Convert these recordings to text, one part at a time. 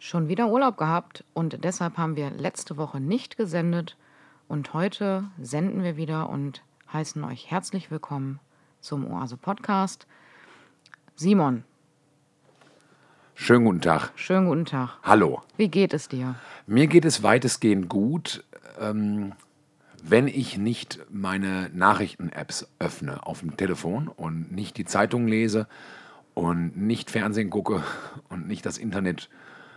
schon wieder Urlaub gehabt und deshalb haben wir letzte Woche nicht gesendet und heute senden wir wieder und heißen euch herzlich willkommen zum Oase Podcast. Simon. Schönen guten Tag. Schönen guten Tag. Hallo. Wie geht es dir? Mir geht es weitestgehend gut, wenn ich nicht meine Nachrichten-Apps öffne auf dem Telefon und nicht die Zeitung lese und nicht Fernsehen gucke und nicht das Internet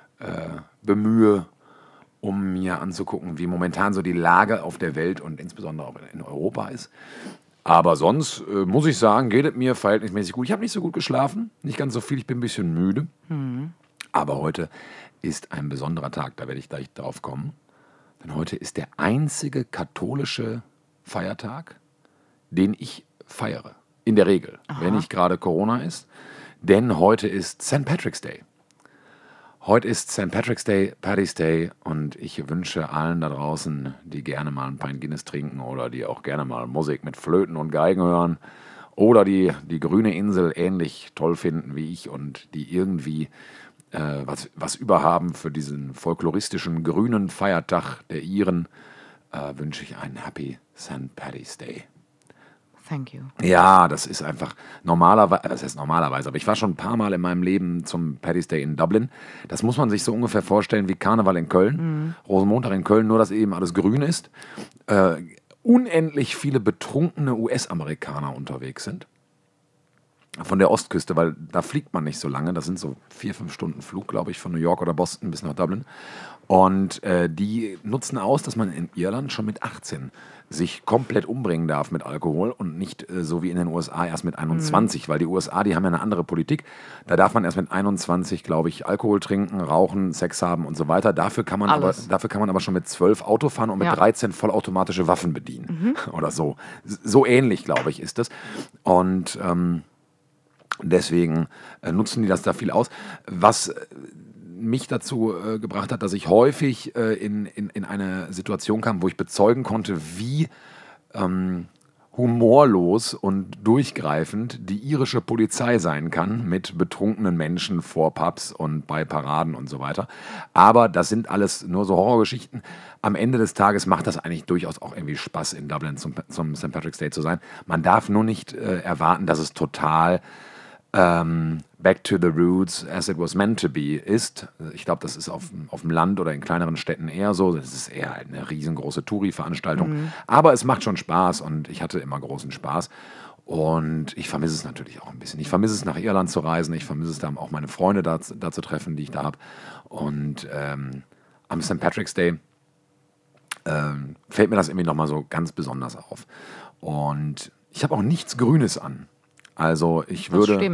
bemühe, um mir anzugucken, wie momentan so die Lage auf der Welt und insbesondere auch in Europa ist. Aber sonst muss ich sagen, geht es mir verhältnismäßig gut. Ich habe nicht so gut geschlafen, nicht ganz so viel, ich bin ein bisschen müde. Aber heute ist ein besonderer Tag, da werde ich gleich drauf kommen. Denn heute ist der einzige katholische Feiertag, den ich feiere. In der Regel, wenn nicht gerade Corona ist. Denn heute ist St. Patrick's Day. Heute ist St. Patrick's Day, Paddy's Day und ich wünsche allen da draußen, die gerne mal ein Pint Guinness trinken oder die auch gerne mal Musik mit Flöten und Geigen hören oder die grüne Insel ähnlich toll finden wie ich und die irgendwie was überhaben für diesen folkloristischen grünen Feiertag der Iren, wünsche ich einen Happy St. Paddy's Day. Thank you. Ja, das ist einfach normalerweise, das heißt normalerweise, aber ich war schon ein paar Mal in meinem Leben zum Paddy's Day in Dublin. Das muss man sich so ungefähr vorstellen wie Karneval in Köln, Rosenmontag in Köln, nur dass eben alles grün ist. Unendlich viele betrunkene US-Amerikaner unterwegs sind. Von der Ostküste, weil da fliegt man nicht so lange. Das sind so 4-5 Stunden Flug, glaube ich, von New York oder Boston bis nach Dublin. Und die nutzen aus, dass man in Irland schon mit 18 sich komplett umbringen darf mit Alkohol und nicht so wie in den USA erst mit 21, weil die USA, die haben ja eine andere Politik. Da darf man erst mit 21, glaube ich, Alkohol trinken, rauchen, Sex haben und so weiter. Dafür kann man aber schon mit 12 Auto fahren und mit 13 vollautomatische Waffen bedienen oder so. So ähnlich, glaube ich, ist das. Und deswegen nutzen die das da viel aus. Was mich dazu gebracht hat, dass ich häufig in eine Situation kam, wo ich bezeugen konnte, wie humorlos und durchgreifend die irische Polizei sein kann mit betrunkenen Menschen vor Pubs und bei Paraden und so weiter. Aber das sind alles nur so Horrorgeschichten. Am Ende des Tages macht das eigentlich durchaus auch irgendwie Spaß, in Dublin zum St. Patrick's Day zu sein. Man darf nur nicht erwarten, dass es total back to the roots as it was meant to be ist. Ich glaube, das ist auf dem Land oder in kleineren Städten eher so. Das ist eher eine riesengroße Touri-Veranstaltung. Aber es macht schon Spaß und ich hatte immer großen Spaß. Und ich vermisse es natürlich auch ein bisschen. Ich vermisse es, nach Irland zu reisen. Ich vermisse es, da auch meine Freunde da zu treffen, die ich da habe. Und am St. Patrick's Day fällt mir das irgendwie nochmal so ganz besonders auf. Und ich habe auch nichts Grünes an. Also ich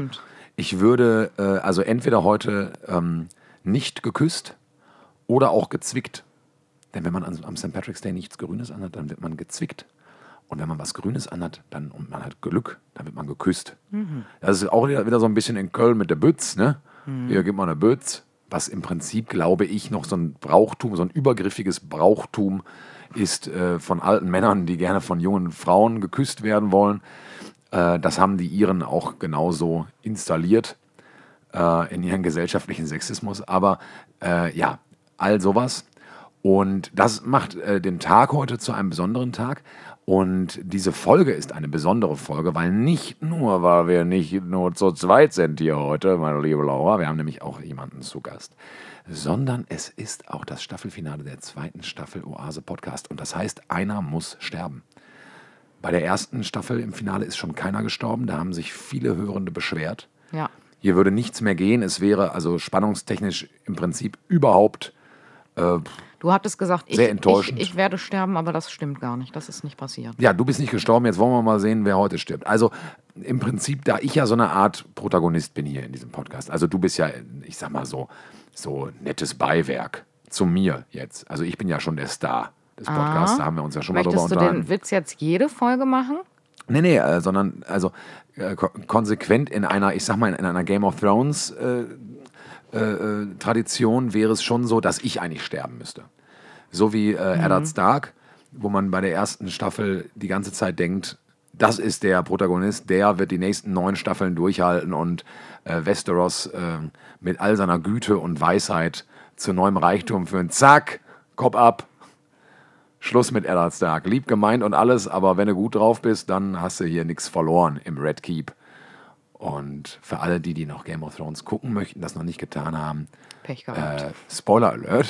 würde also entweder heute nicht geküsst oder auch gezwickt. Denn wenn man am St. Patrick's Day nichts Grünes anhat, dann wird man gezwickt. Und wenn man was Grünes anhat und man hat Glück, dann wird man geküsst. Das ist auch wieder so ein bisschen in Köln mit der Bütz, ne? Hier gibt man eine Bütz, was im Prinzip, glaube ich, noch so ein Brauchtum, so ein übergriffiges Brauchtum ist von alten Männern, die gerne von jungen Frauen geküsst werden wollen. Das haben die Iren auch genauso installiert in ihren gesellschaftlichen Sexismus. Aber ja, all sowas. Und das macht den Tag heute zu einem besonderen Tag. Und diese Folge ist eine besondere Folge, weil wir nicht nur zu zweit sind hier heute, meine liebe Laura, wir haben nämlich auch jemanden zu Gast, sondern es ist auch das Staffelfinale der 2. Staffel Oase Podcast. Und das heißt, einer muss sterben. Bei der 1. Staffel im Finale ist schon keiner gestorben. Da haben sich viele Hörende beschwert. Ja. Hier würde nichts mehr gehen. Es wäre also spannungstechnisch im Prinzip überhaupt du hattest gesagt, sehr enttäuschend. Ich werde sterben, aber das stimmt gar nicht. Das ist nicht passiert. Ja, du bist nicht gestorben. Jetzt wollen wir mal sehen, wer heute stirbt. Also im Prinzip, da ich ja so eine Art Protagonist bin hier in diesem Podcast. Also du bist ja, ich sag mal so nettes Beiwerk zu mir jetzt. Also ich bin ja schon der Star des Podcasts, da haben wir uns ja schon mal drüber unterhalten. Möchtest du den Witz jetzt jede Folge machen? Nee, sondern also konsequent in einer, ich sag mal, in einer Game of Thrones Tradition wäre es schon so, dass ich eigentlich sterben müsste. So wie Eddard Stark, wo man bei der 1. Staffel die ganze Zeit denkt, das ist der Protagonist, der wird die nächsten 9 Staffeln durchhalten und Westeros mit all seiner Güte und Weisheit zu neuem Reichtum führen. Zack, Kopf ab, Schluss mit Eddard Stark. Lieb gemeint und alles, aber wenn du gut drauf bist, dann hast du hier nichts verloren im Red Keep. Und für alle, die noch Game of Thrones gucken möchten, das noch nicht getan haben, Pech gehabt. Spoiler Alert.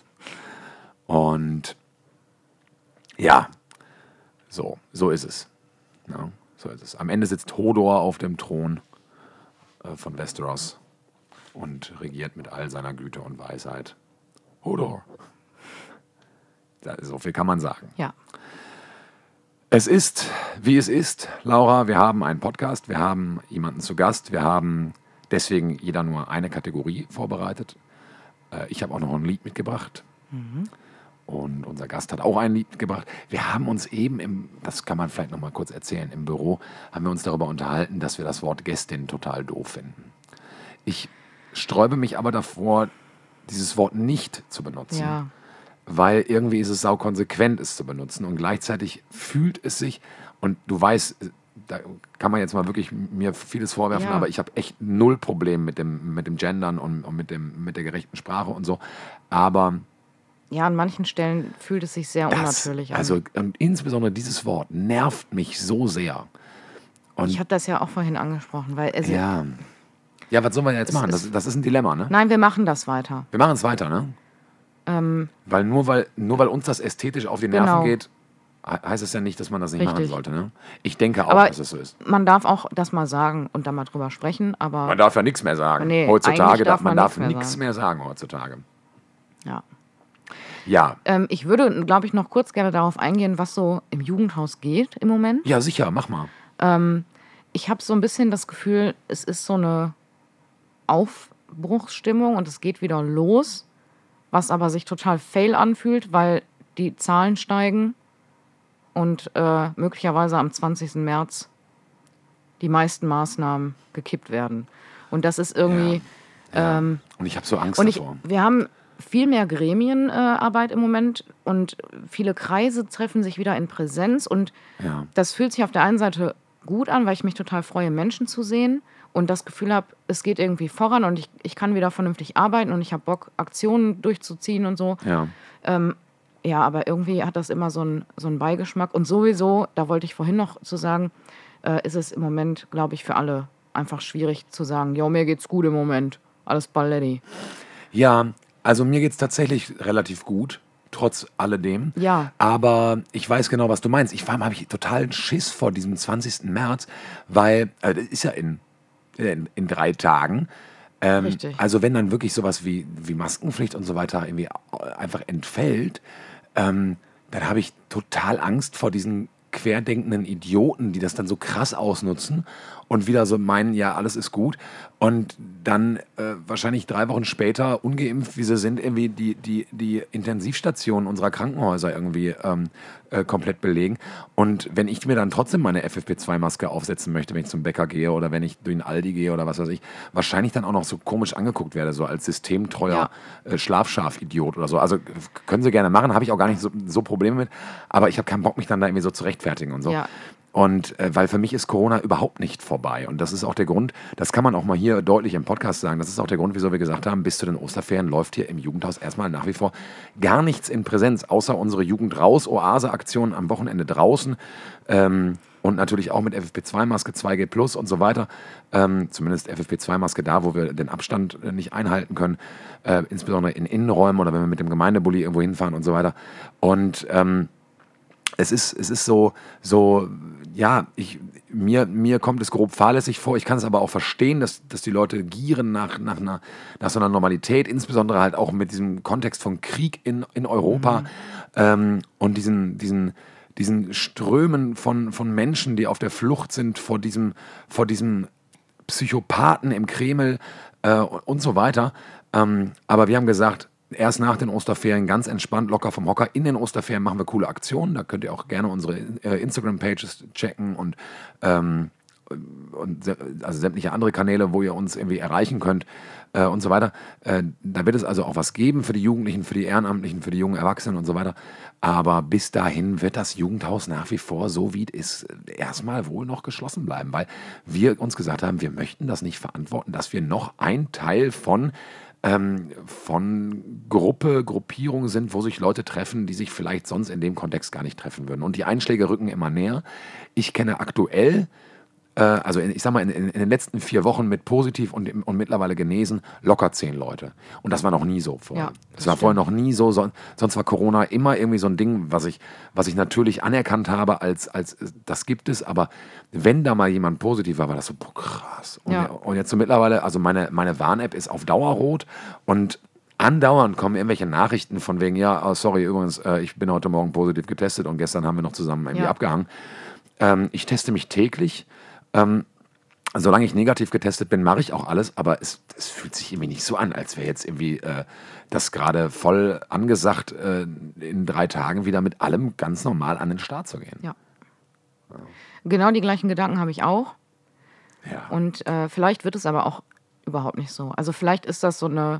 Und ja, so ist es. Ja, so ist es. Am Ende sitzt Hodor auf dem Thron von Westeros und regiert mit all seiner Güte und Weisheit. Hodor. So viel kann man sagen. Ja. Es ist, wie es ist, Laura. Wir haben einen Podcast, wir haben jemanden zu Gast, wir haben deswegen jeder nur eine Kategorie vorbereitet. Ich habe auch noch ein Lied mitgebracht. Und unser Gast hat auch ein Lied mitgebracht. Wir haben uns eben, das kann man vielleicht noch mal kurz erzählen, im Büro haben wir uns darüber unterhalten, dass wir das Wort Gästin total doof finden. Ich sträube mich aber davor, dieses Wort nicht zu benutzen. Ja. Weil irgendwie ist es saukonsequent, es zu benutzen. Und gleichzeitig fühlt es sich, und du weißt, da kann man jetzt mal wirklich mir vieles vorwerfen, aber ich habe echt null Problem mit dem Gendern und mit der gerechten Sprache und so. Aber ja, an manchen Stellen fühlt es sich sehr unnatürlich an. Also insbesondere dieses Wort nervt mich so sehr. Und ich habe das ja auch vorhin angesprochen, weil ja, was sollen wir jetzt machen? Das ist ein Dilemma, ne? Nein, wir machen das weiter. Wir machen es weiter, ne? Weil nur weil uns das ästhetisch auf die Nerven geht, heißt es ja nicht, dass man das nicht machen sollte, ne? Ich denke auch, dass es so ist. Man darf auch das mal sagen und da mal drüber sprechen, aber man darf ja nichts mehr sagen. Nee, heutzutage darf man nichts mehr sagen heutzutage. Ja. Ich würde, glaube ich, noch kurz gerne darauf eingehen, was so im Jugendhaus geht im Moment. Ja, sicher, mach mal. Ich habe so ein bisschen das Gefühl, es ist so eine Aufbruchsstimmung und es geht wieder los, was aber sich total fail anfühlt, weil die Zahlen steigen und möglicherweise am 20. März die meisten Maßnahmen gekippt werden. Und das ist irgendwie... Ja. Und ich habe so Angst davor. Wir haben viel mehr Gremienarbeit im Moment und viele Kreise treffen sich wieder in Präsenz und das fühlt sich auf der einen Seite gut an, weil ich mich total freue, Menschen zu sehen und das Gefühl habe, es geht irgendwie voran und ich kann wieder vernünftig arbeiten und ich habe Bock, Aktionen durchzuziehen und so. Ja, aber irgendwie hat das immer so einen Beigeschmack und sowieso, da wollte ich vorhin noch zu sagen, ist es im Moment, glaube ich, für alle einfach schwierig zu sagen, ja, mir geht's gut im Moment, alles balletti. Ja, also mir geht es tatsächlich relativ gut, trotz alledem. Ja. Aber ich weiß genau, was du meinst. Vor allem habe ich totalen Schiss vor diesem 20. März, weil das ist ja in 3 Tagen. Richtig. Also wenn dann wirklich sowas wie Maskenpflicht und so weiter irgendwie einfach entfällt, dann habe ich total Angst vor diesen querdenkenden Idioten, die das dann so krass ausnutzen und wieder so meinen, ja, alles ist gut und dann wahrscheinlich 3 Wochen später, ungeimpft wie sie sind, irgendwie die Intensivstationen unserer Krankenhäuser irgendwie komplett belegen. Und wenn ich mir dann trotzdem meine FFP2-Maske aufsetzen möchte, wenn ich zum Bäcker gehe oder wenn ich durch den Aldi gehe oder was weiß ich, wahrscheinlich dann auch noch so komisch angeguckt werde, so als systemtreuer Schlafschaf-Idiot oder so. Also können sie gerne machen, habe ich auch gar nicht so Probleme mit, aber ich habe keinen Bock, mich dann da irgendwie so zu rechtfertigen und so. Ja. Und weil für mich ist Corona überhaupt nicht vorbei. Und das ist auch der Grund, das kann man auch mal hier deutlich im Podcast sagen, das ist auch der Grund, wieso wir gesagt haben, bis zu den Osterferien läuft hier im Jugendhaus erstmal nach wie vor gar nichts in Präsenz, außer unsere Jugend-Raus-Oase-Aktion am Wochenende draußen. Und natürlich auch mit FFP2-Maske, 2G+ und so weiter. Zumindest FFP2-Maske da, wo wir den Abstand nicht einhalten können. Insbesondere in Innenräumen oder wenn wir mit dem Gemeindebully irgendwo hinfahren und so weiter. Und es ist so ja, mir kommt es grob fahrlässig vor. Ich kann es aber auch verstehen, dass die Leute gieren nach so einer Normalität, insbesondere halt auch mit diesem Kontext von Krieg in Europa und diesen Strömen von Menschen, die auf der Flucht sind vor diesem Psychopathen im Kreml und so weiter. Aber wir haben gesagt, erst nach den Osterferien ganz entspannt, locker vom Hocker. In den Osterferien machen wir coole Aktionen. Da könnt ihr auch gerne unsere Instagram-Pages checken und also sämtliche andere Kanäle, wo ihr uns irgendwie erreichen könnt. und so weiter. Da wird es also auch was geben für die Jugendlichen, für die Ehrenamtlichen, für die jungen Erwachsenen und so weiter. Aber bis dahin wird das Jugendhaus nach wie vor, so wie es ist, erstmal wohl noch geschlossen bleiben, weil wir uns gesagt haben, wir möchten das nicht verantworten, dass wir noch ein Teil von Gruppierungen sind, wo sich Leute treffen, die sich vielleicht sonst in dem Kontext gar nicht treffen würden. Und die Einschläge rücken immer näher. Ich kenne aktuell, also ich sag mal, in den letzten 4 Wochen mit positiv und mittlerweile genesen, locker 10 Leute. Und das war noch nie so vorher. Ja, das war vorher noch nie so. Sonst war Corona immer irgendwie so ein Ding, was ich natürlich anerkannt habe, als das gibt es. Aber wenn da mal jemand positiv war, war das so, boah, krass. Und jetzt so mittlerweile, also meine Warn-App ist auf Dauerrot und andauernd kommen irgendwelche Nachrichten von wegen, ja, sorry, übrigens, ich bin heute Morgen positiv getestet und gestern haben wir noch zusammen irgendwie abgehangen. Ich teste mich täglich. Solange ich negativ getestet bin, mache ich auch alles, aber es fühlt sich irgendwie nicht so an, als wäre jetzt irgendwie das gerade voll angesagt, in 3 Tagen wieder mit allem ganz normal an den Start zu gehen. Ja. Genau die gleichen Gedanken habe ich auch. Ja. Und vielleicht wird es aber auch überhaupt nicht so. Also vielleicht ist das so eine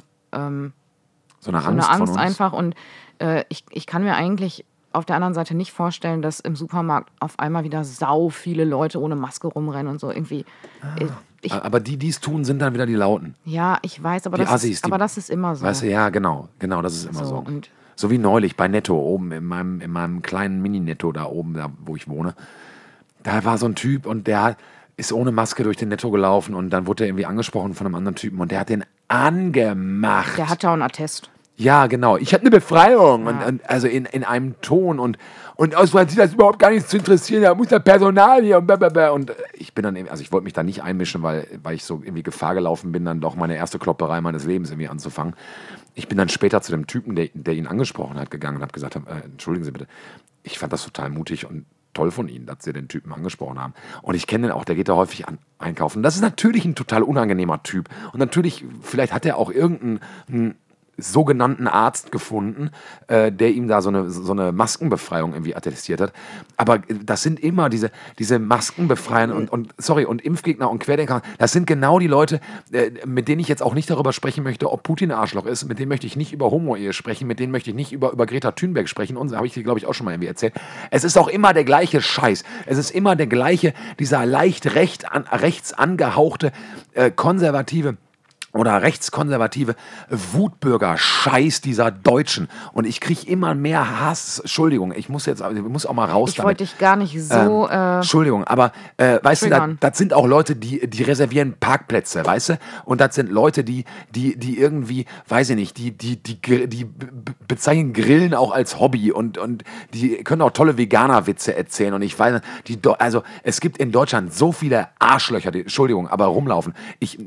Angst einfach. Und ich kann mir eigentlich auf der anderen Seite nicht vorstellen, dass im Supermarkt auf einmal wieder sau viele Leute ohne Maske rumrennen und so irgendwie. Aber die es tun, sind dann wieder die Lauten. Ja, ich weiß, aber das ist immer so. Weißt du, ja, genau, das ist immer so. So wie neulich bei Netto oben, in meinem kleinen Mini-Netto da oben, da, wo ich wohne. Da war so ein Typ und der ist ohne Maske durch den Netto gelaufen und dann wurde er irgendwie angesprochen von einem anderen Typen und der hat den angemacht. Der hatte auch einen Attest. Ja, genau. Ich habe eine Befreiung. Ja. Und also in einem Ton und aus sich das überhaupt gar nichts zu interessieren, da muss der Personal hier und blablabla. Und ich bin dann eben, also ich wollte mich da nicht einmischen, weil ich so irgendwie Gefahr gelaufen bin, dann doch meine erste Klopperei meines Lebens irgendwie anzufangen. Ich bin dann später zu dem Typen, der ihn angesprochen hat, gegangen und habe gesagt, entschuldigen Sie bitte, ich fand das total mutig und toll von Ihnen, dass Sie den Typen angesprochen haben. Und ich kenne den auch, der geht da häufig einkaufen. Das ist natürlich ein total unangenehmer Typ. Und natürlich, vielleicht hat er auch irgendeinen sogenannten Arzt gefunden, der ihm da so eine Maskenbefreiung irgendwie attestiert hat. Aber das sind immer diese Maskenbefreier und Impfgegner und Querdenker. Das sind genau die Leute, mit denen ich jetzt auch nicht darüber sprechen möchte, ob Putin ein Arschloch ist. Mit denen möchte ich nicht über Homo-Ehe sprechen. Mit denen möchte ich nicht über Greta Thunberg sprechen. Und habe ich dir, glaube ich, auch schon mal irgendwie erzählt. Es ist auch immer der gleiche Scheiß. Es ist immer der gleiche, dieser leicht rechts angehauchte, konservative oder rechtskonservative Wutbürger-Scheiß dieser Deutschen. Und ich kriege immer mehr Hass. Entschuldigung, ich muss auch mal raus damit. Ich wollte dich gar nicht so... Entschuldigung, aber weißt du, das sind auch Leute, die reservieren Parkplätze, weißt du? Und das sind Leute, die irgendwie, weiß ich nicht, die bezeichnen Grillen auch als Hobby und die können auch tolle Veganer-Witze erzählen. Und ich weiß, also es gibt in Deutschland so viele Arschlöcher, die, Entschuldigung, aber rumlaufen. Ich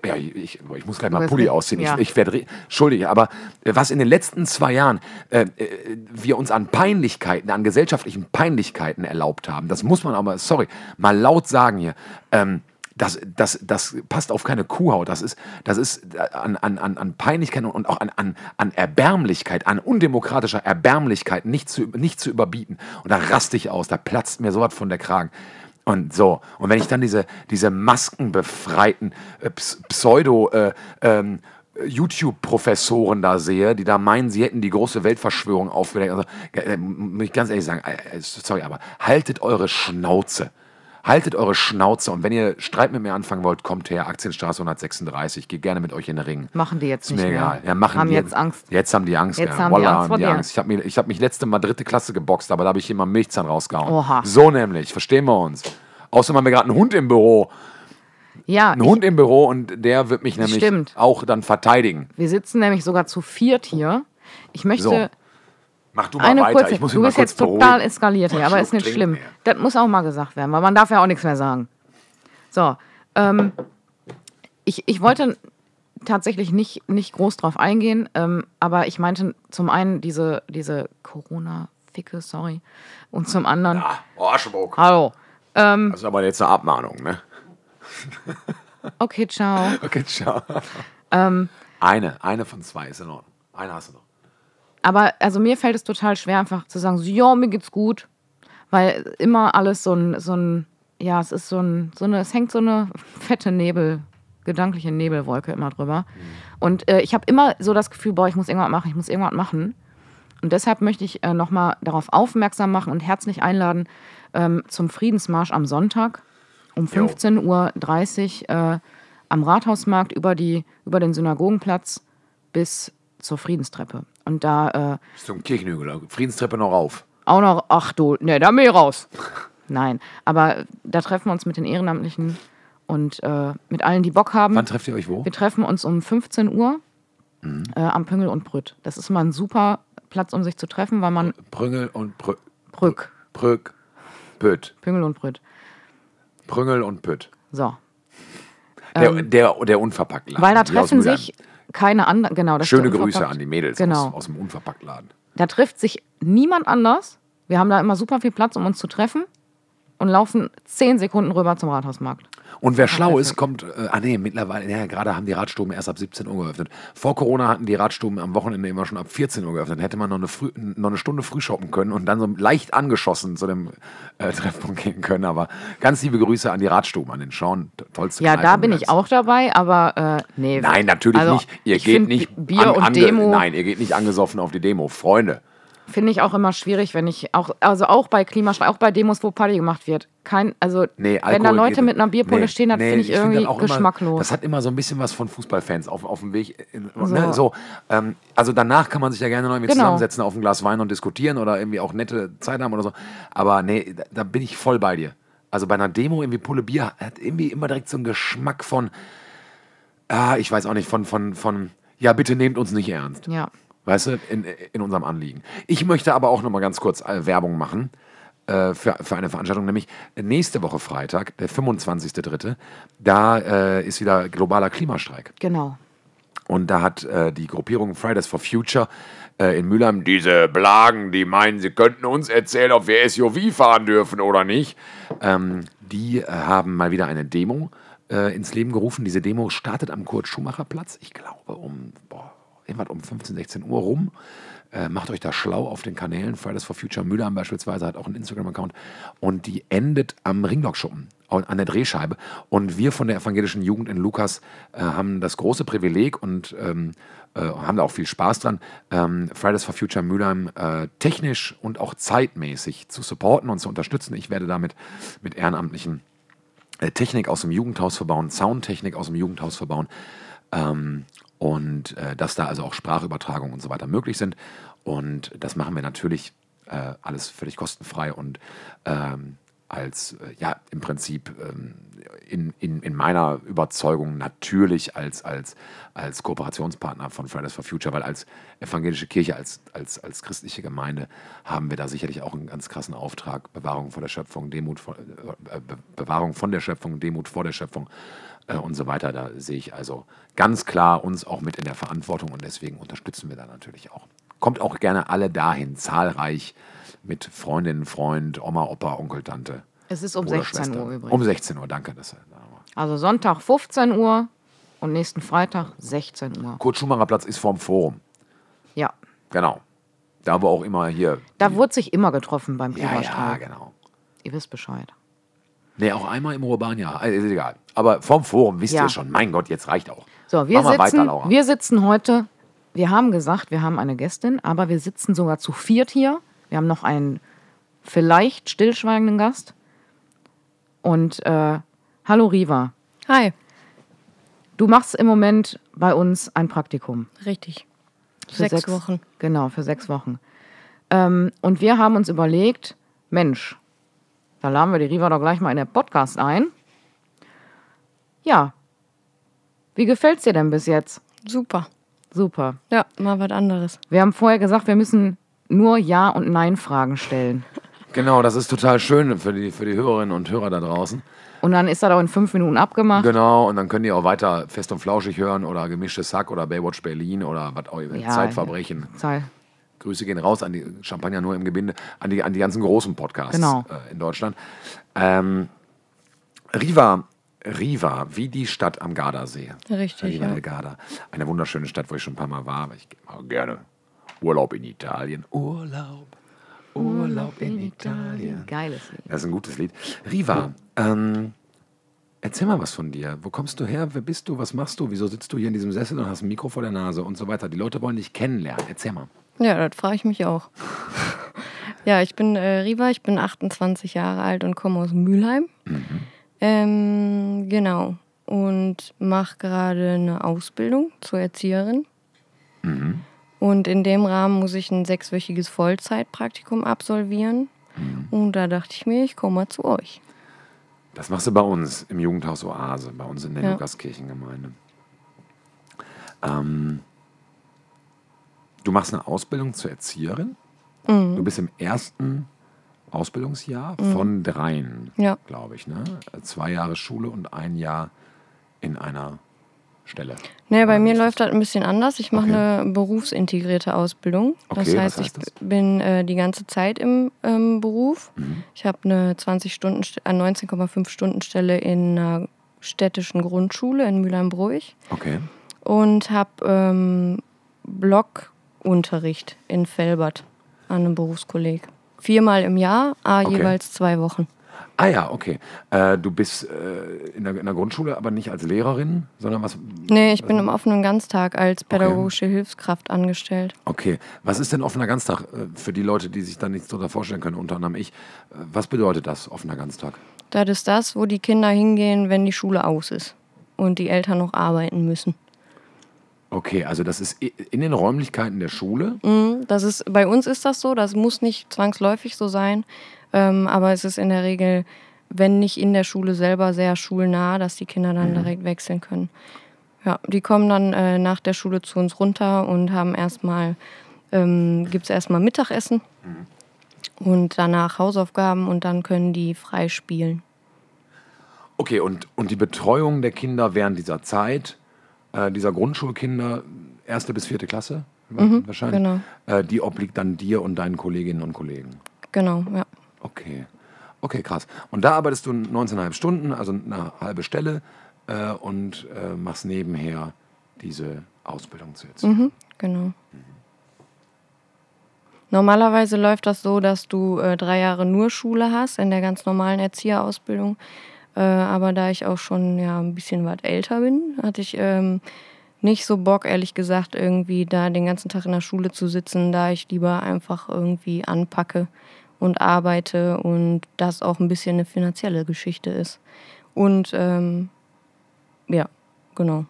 muss gleich mal Pulli ausziehen. Ja. Ich werde schuldig. Aber was in den letzten 2 Jahren wir uns an Peinlichkeiten, an gesellschaftlichen Peinlichkeiten erlaubt haben, das muss man aber, mal laut sagen hier, das passt auf keine Kuhhaut. Das ist an Peinlichkeit und auch an Erbärmlichkeit, an undemokratischer Erbärmlichkeit nicht zu überbieten. Und da raste ich aus, da platzt mir sowas von der Kragen. Und so. Und wenn ich dann diese maskenbefreiten YouTube-Professoren da sehe, die da meinen, sie hätten die große Weltverschwörung aufgedeckt. Also, muss ich ganz ehrlich sagen, aber haltet eure Schnauze. Haltet eure Schnauze und wenn ihr Streit mit mir anfangen wollt, kommt her, Aktienstraße 136, ich gehe gerne mit euch in den Ring. Machen die jetzt ist nicht mir mehr. Egal. Ja, haben jetzt Angst. Jetzt haben die Angst. Jetzt haben die Angst vor dir. Ich hab mich letzte Mal 3. Klasse geboxt, aber da habe ich immer Milchzahn rausgehauen. Oha. So nämlich, verstehen wir uns. Außerdem haben wir gerade einen Hund im Büro. Ja. Ein Hund im Büro und der wird mich nämlich auch dann verteidigen. Wir sitzen nämlich sogar zu 4 hier. Ich möchte... So. Mach du mal weiter. Ich muss du bist jetzt total eskaliert hier, aber ist nicht schlimm. Das muss auch mal gesagt werden, weil man darf ja auch nichts mehr sagen. So, ich wollte tatsächlich nicht groß drauf eingehen, aber ich meinte zum einen diese Corona-Ficke, sorry, und zum anderen... Ja, Arschbock. Hallo. Das ist aber jetzt eine Abmahnung, ne? Okay, ciao. Okay, ciao. Eine von 2 ist in Ordnung. Eine hast du noch. Aber also mir fällt es total schwer, einfach zu sagen, so, ja, mir geht's gut. Weil immer alles es hängt so eine fette Nebelwolke gedankliche Nebelwolke immer drüber. Und ich habe immer so das Gefühl, ich muss irgendwas machen. Und deshalb möchte ich nochmal darauf aufmerksam machen und herzlich einladen zum Friedensmarsch am Sonntag um 15.30 Uhr am Rathausmarkt über den Synagogenplatz bis zur Friedenstreppe. Und da... zum Kirchenhügel, Friedenstreppe noch rauf. Auch noch, ach du, ne, da bin ich raus. Nein, aber da treffen wir uns mit den Ehrenamtlichen und mit allen, die Bock haben. Wann trefft ihr euch wo? Wir treffen uns um 15 Uhr am Püngel und Brütt. Das ist mal ein super Platz, um sich zu treffen, weil man... Prüngel und Brück. Pütt. Püngel und Brütt. Prüngel und Pütt. So. Der Unverpacktladen. Weil da treffen sich keine anderen... Genau, das schöne Grüße an die Mädels genau. aus dem Unverpacktladen. Da trifft sich niemand anders. Wir haben da immer super viel Platz, um uns zu treffen und laufen 10 Sekunden rüber zum Rathausmarkt. Und wer schlau ist, kommt, mittlerweile, gerade haben die Radstuben erst ab 17 Uhr geöffnet. Vor Corona hatten die Radstuben am Wochenende immer schon ab 14 Uhr geöffnet. Hätte man noch eine Stunde früh shoppen können und dann so leicht angeschossen zu dem Treffpunkt gehen können. Aber ganz liebe Grüße an die Radstuben, an den Schauen. Tollste Ja, da bin ich auch dabei, aber nee. Nein, natürlich nicht. Ihr geht nicht Bier und Demo. Nein, ihr geht nicht angesoffen auf die Demo. Freunde. Finde ich auch immer schwierig, wenn ich auch bei Klimastreik, auch bei Demos, wo Party gemacht wird. Wenn da Leute mit einer Bierpulle stehen, das finde ich irgendwie geschmacklos. Immer, das hat immer so ein bisschen was von Fußballfans auf dem Weg. Also danach kann man sich ja gerne noch irgendwie zusammensetzen auf ein Glas Wein und diskutieren oder irgendwie auch nette Zeit haben oder so. Aber nee, da bin ich voll bei dir. Also bei einer Demo irgendwie Pulle Bier hat irgendwie immer direkt so einen Geschmack von, ich weiß auch nicht, von ja, bitte nehmt uns nicht ernst. Ja. Weißt du, in unserem Anliegen. Ich möchte aber auch noch mal ganz kurz Werbung machen für eine Veranstaltung, nämlich nächste Woche Freitag, der 25.3., da ist wieder globaler Klimastreik. Genau. Und da hat die Gruppierung Fridays for Future in Mülheim, diese Blagen, die meinen, sie könnten uns erzählen, ob wir SUV fahren dürfen oder nicht, die haben mal wieder eine Demo ins Leben gerufen. Diese Demo startet am Kurt-Schumacher-Platz, ich glaube um 15, 16 Uhr rum. Macht euch da schlau auf den Kanälen. Fridays for Future Mülheim beispielsweise hat auch einen Instagram-Account. Und die endet am Ringlockschuppen, an der Drehscheibe. Und wir von der evangelischen Jugend in Lukas haben das große Privileg und haben da auch viel Spaß dran, Fridays for Future Mülheim technisch und auch zeitmäßig zu supporten und zu unterstützen. Ich werde damit mit Ehrenamtlichen Technik aus dem Jugendhaus verbauen, Soundtechnik aus dem Jugendhaus verbauen. Und dass da also auch Sprachübertragungen und so weiter möglich sind. Und das machen wir natürlich alles völlig kostenfrei und im Prinzip in meiner Überzeugung natürlich als Kooperationspartner von Fridays for Future, weil als evangelische Kirche, als christliche Gemeinde haben wir da sicherlich auch einen ganz krassen Auftrag, Bewahrung vor der Schöpfung, Bewahrung von der Schöpfung, Demut vor der Schöpfung und so weiter. Da sehe ich also ganz klar uns auch mit in der Verantwortung und deswegen unterstützen wir da natürlich auch. Kommt auch gerne alle dahin, zahlreich mit Freundinnen, Freund, Oma, Opa, Onkel, Tante. Es ist um 16 Uhr übrigens. Um 16 Uhr, danke. Also Sonntag 15 Uhr und nächsten Freitag 16 Uhr. Kurt-Schumacher-Platz ist vorm Forum. Ja. Genau. Da wo auch immer hier. Da wurde sich immer getroffen beim Klimastreik. Ja, genau. Ihr wisst Bescheid. Nee, auch einmal im Urbania. Ist egal. Aber vom Forum wisst ihr schon. Mein Gott, jetzt reicht auch. So, wir sitzen heute, wir haben gesagt, wir haben eine Gästin, aber wir sitzen sogar zu 4 hier. Wir haben noch einen vielleicht stillschweigenden Gast. Und hallo Riva. Hi. Du machst im Moment bei uns ein Praktikum. Richtig. Für 6 Wochen. Genau, für 6 Wochen. Und wir haben uns überlegt, Mensch, da laden wir die Riva doch gleich mal in den Podcast ein. Ja. Wie gefällt's dir denn bis jetzt? Super. Super. Ja, mal was anderes. Wir haben vorher gesagt, wir müssen nur Ja- und Nein-Fragen stellen. Genau, das ist total schön für die Hörerinnen und Hörer da draußen. Und dann ist das auch in 5 Minuten abgemacht. Genau, und dann könnt ihr auch weiter Fest und Flauschig hören oder Gemischtes Hack oder Baywatch Berlin oder was auch immer. Zeitverbrechen. Grüße gehen raus an die Champagner nur im Gebinde, an die ganzen großen Podcasts in Deutschland. Riva, wie die Stadt am Gardasee. Richtig, Riva del Garda. Eine wunderschöne Stadt, wo ich schon ein paar Mal war, aber ich gehe mal gerne Urlaub in Italien. Urlaub in Italien. Geiles Lied. Das ist ein gutes Lied. Riva, Erzähl mal was von dir. Wo kommst du her? Wer bist du? Was machst du? Wieso sitzt du hier in diesem Sessel und hast ein Mikro vor der Nase und so weiter? Die Leute wollen dich kennenlernen. Erzähl mal. Ja, das frage ich mich auch. Ja, ich bin Riva, ich bin 28 Jahre alt und komme aus Mülheim. Genau. Und mache gerade eine Ausbildung zur Erzieherin. Und in dem Rahmen muss ich ein 6-wöchiges Vollzeitpraktikum absolvieren. Und da dachte ich mir, ich komme mal zu euch. Das machst du bei uns im Jugendhaus Oase, bei uns in der Lukaskirchengemeinde. Du machst eine Ausbildung zur Erzieherin. Du bist im ersten Ausbildungsjahr von 3, glaube ich. Ne? 2 Jahre Schule und 1 Jahr in einer Stelle. Nee, bei mir läuft das ein bisschen anders. Ich mache eine berufsintegrierte Ausbildung. Okay, das heißt, ich bin die ganze Zeit im Beruf. Ich habe eine 19,5 Stunden Stelle in einer städtischen Grundschule in Mülheim-Bruch. Okay. Und habe Blockunterricht in Velbert an einem Berufskolleg. 4-mal im Jahr, jeweils 2 Wochen. Ah ja, okay. Du bist in der Grundschule, aber nicht als Lehrerin, sondern was? Nee, ich bin im offenen Ganztag als pädagogische Hilfskraft angestellt. Okay. Was ist denn offener Ganztag für die Leute, die sich da nichts darunter vorstellen können, unter anderem ich? Was bedeutet das, offener Ganztag? Das ist das, wo die Kinder hingehen, wenn die Schule aus ist und die Eltern noch arbeiten müssen. Okay, also das ist in den Räumlichkeiten der Schule? Bei uns ist das so, das muss nicht zwangsläufig so sein. Aber es ist in der Regel, wenn nicht in der Schule selber, sehr schulnah, dass die Kinder dann direkt wechseln können. Ja, die kommen dann nach der Schule zu uns runter und haben gibt es erstmal Mittagessen und danach Hausaufgaben und dann können die frei spielen. Okay, und die Betreuung der Kinder während dieser Zeit, dieser Grundschulkinder, 1. bis 4. Klasse wahrscheinlich, genau. Die obliegt dann dir und deinen Kolleginnen und Kollegen? Genau, ja. Okay, krass. Und da arbeitest du 19,5 Stunden, also eine halbe Stelle und machst nebenher diese Ausbildung zu Erziehung. Genau. Normalerweise läuft das so, dass du 3 Jahre nur Schule hast in der ganz normalen Erzieherausbildung. Aber da ich auch schon ein bisschen was älter bin, hatte ich nicht so Bock, ehrlich gesagt, irgendwie da den ganzen Tag in der Schule zu sitzen, da ich lieber einfach irgendwie anpacke und arbeite und das auch ein bisschen eine finanzielle Geschichte ist. Und genau.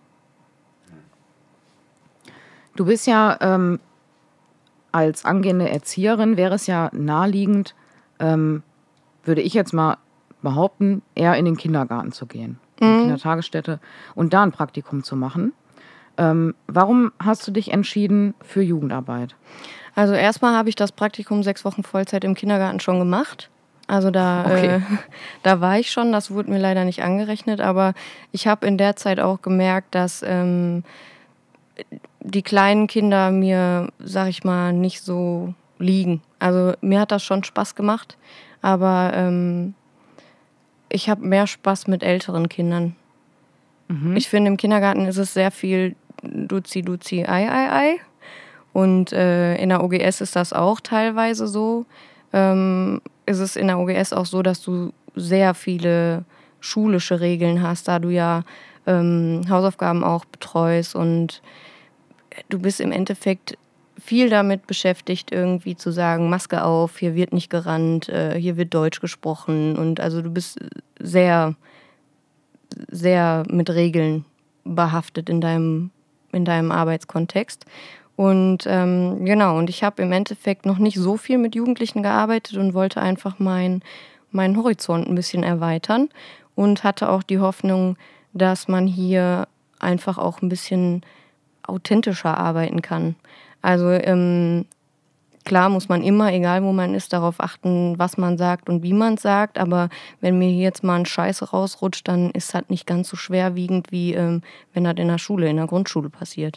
Du bist ja als angehende Erzieherin, wäre es ja naheliegend, würde ich jetzt mal behaupten, eher in den Kindergarten zu gehen, in die Kindertagesstätte und da ein Praktikum zu machen. Warum hast du dich entschieden für Jugendarbeit? Also erstmal habe ich das Praktikum 6 Wochen Vollzeit im Kindergarten schon gemacht. Also da war ich schon, das wurde mir leider nicht angerechnet, aber ich habe in der Zeit auch gemerkt, dass die kleinen Kinder mir, sag ich mal, nicht so liegen. Also mir hat das schon Spaß gemacht, aber ich habe mehr Spaß mit älteren Kindern. Ich finde, im Kindergarten ist es sehr viel Duzi, Duzi, Ei, Ei, Ei. Und in der OGS ist das auch teilweise so. Ist es in der OGS auch so, dass du sehr viele schulische Regeln hast, da du ja Hausaufgaben auch betreust und du bist im Endeffekt viel damit beschäftigt, irgendwie zu sagen, Maske auf, hier wird nicht gerannt, hier wird Deutsch gesprochen und also du bist sehr, sehr mit Regeln behaftet in deinem Arbeitskontext. Und und ich habe im Endeffekt noch nicht so viel mit Jugendlichen gearbeitet und wollte einfach meinen Horizont ein bisschen erweitern und hatte auch die Hoffnung, dass man hier einfach auch ein bisschen authentischer arbeiten kann. Also klar muss man immer, egal wo man ist, darauf achten, was man sagt und wie man es sagt, aber wenn mir hier jetzt mal ein Scheiß rausrutscht, dann ist das nicht ganz so schwerwiegend, wie wenn das in der Grundschule passiert.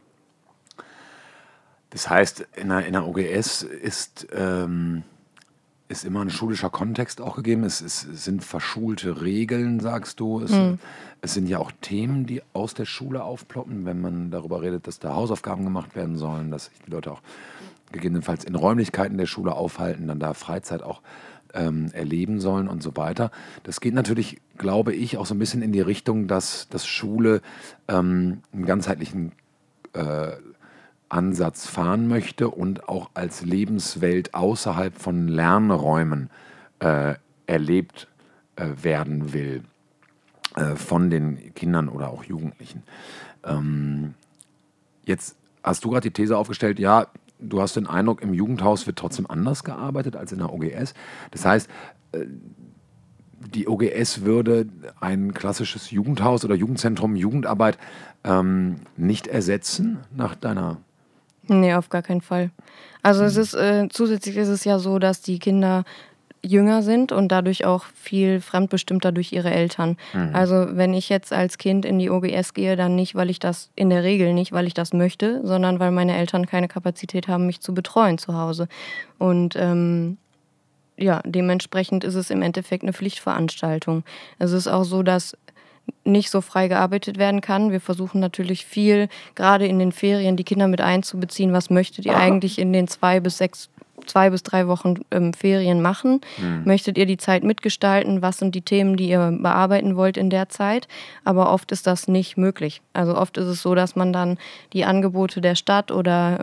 Das heißt, in der OGS ist immer ein schulischer Kontext auch gegeben. Es sind verschulte Regeln, sagst du. Es sind ja auch Themen, die aus der Schule aufploppen, wenn man darüber redet, dass da Hausaufgaben gemacht werden sollen, dass sich die Leute auch gegebenenfalls in Räumlichkeiten der Schule aufhalten, dann da Freizeit auch erleben sollen und so weiter. Das geht natürlich, glaube ich, auch so ein bisschen in die Richtung, dass Schule einen ganzheitlichen Ansatz fahren möchte und auch als Lebenswelt außerhalb von Lernräumen erlebt werden will von den Kindern oder auch Jugendlichen. Jetzt hast du gerade die These aufgestellt, ja, du hast den Eindruck, im Jugendhaus wird trotzdem anders gearbeitet als in der OGS. Das heißt, die OGS würde ein klassisches Jugendhaus oder Jugendzentrum, Jugendarbeit nicht ersetzen nach deiner... Nee, auf gar keinen Fall. Also es ist zusätzlich ist es ja so, dass die Kinder jünger sind und dadurch auch viel fremdbestimmter durch ihre Eltern. Also wenn ich jetzt als Kind in die OGS gehe, dann nicht, weil ich das in der Regel nicht, weil ich das möchte, sondern weil meine Eltern keine Kapazität haben, mich zu betreuen zu Hause. Und ja, dementsprechend ist es im Endeffekt eine Pflichtveranstaltung. Es ist auch so, dass nicht so frei gearbeitet werden kann. Wir versuchen natürlich viel, gerade in den Ferien, die Kinder mit einzubeziehen. Was möchtet ihr eigentlich in den 2 bis 3 Wochen Ferien machen? Möchtet ihr die Zeit mitgestalten? Was sind die Themen, die ihr bearbeiten wollt in der Zeit? Aber oft ist das nicht möglich. Also oft ist es so, dass man dann die Angebote der Stadt oder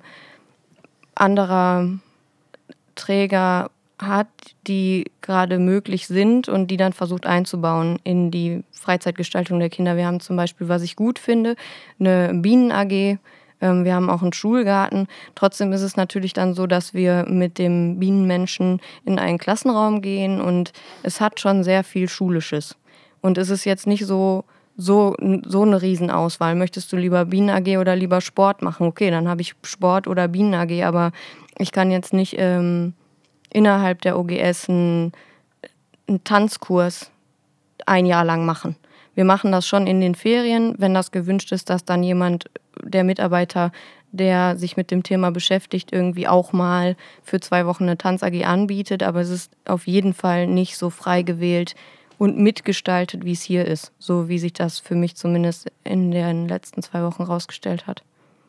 anderer Träger hat, die gerade möglich sind und die dann versucht einzubauen in die Freizeitgestaltung der Kinder. Wir haben zum Beispiel, was ich gut finde, eine Bienen-AG. Wir haben auch einen Schulgarten. Trotzdem ist es natürlich dann so, dass wir mit dem Bienenmenschen in einen Klassenraum gehen und es hat schon sehr viel Schulisches. Und es ist jetzt nicht so eine Riesenauswahl. Möchtest du lieber Bienen-AG oder lieber Sport machen? Okay, dann habe ich Sport oder Bienen-AG, aber ich kann jetzt nicht innerhalb der OGS einen Tanzkurs 1 Jahr lang machen. Wir machen das schon in den Ferien, wenn das gewünscht ist, dass dann jemand, der Mitarbeiter, der sich mit dem Thema beschäftigt, irgendwie auch mal für 2 Wochen eine Tanz-AG anbietet. Aber es ist auf jeden Fall nicht so frei gewählt und mitgestaltet, wie es hier ist. So wie sich das für mich zumindest in den letzten 2 Wochen rausgestellt hat.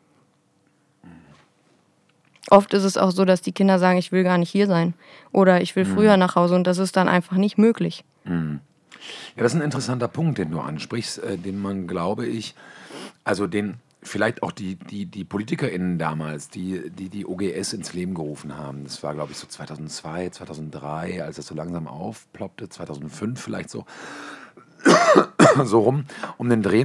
Oft ist es auch so, dass die Kinder sagen, ich will gar nicht hier sein oder ich will früher nach Hause und das ist dann einfach nicht möglich. Ja, das ist ein interessanter Punkt, den du ansprichst, den man, glaube ich, also den vielleicht auch die PolitikerInnen damals, die OGS ins Leben gerufen haben. Das war, glaube ich, so 2002, 2003, als das so langsam aufploppte, 2005 vielleicht so rum, um den Dreh.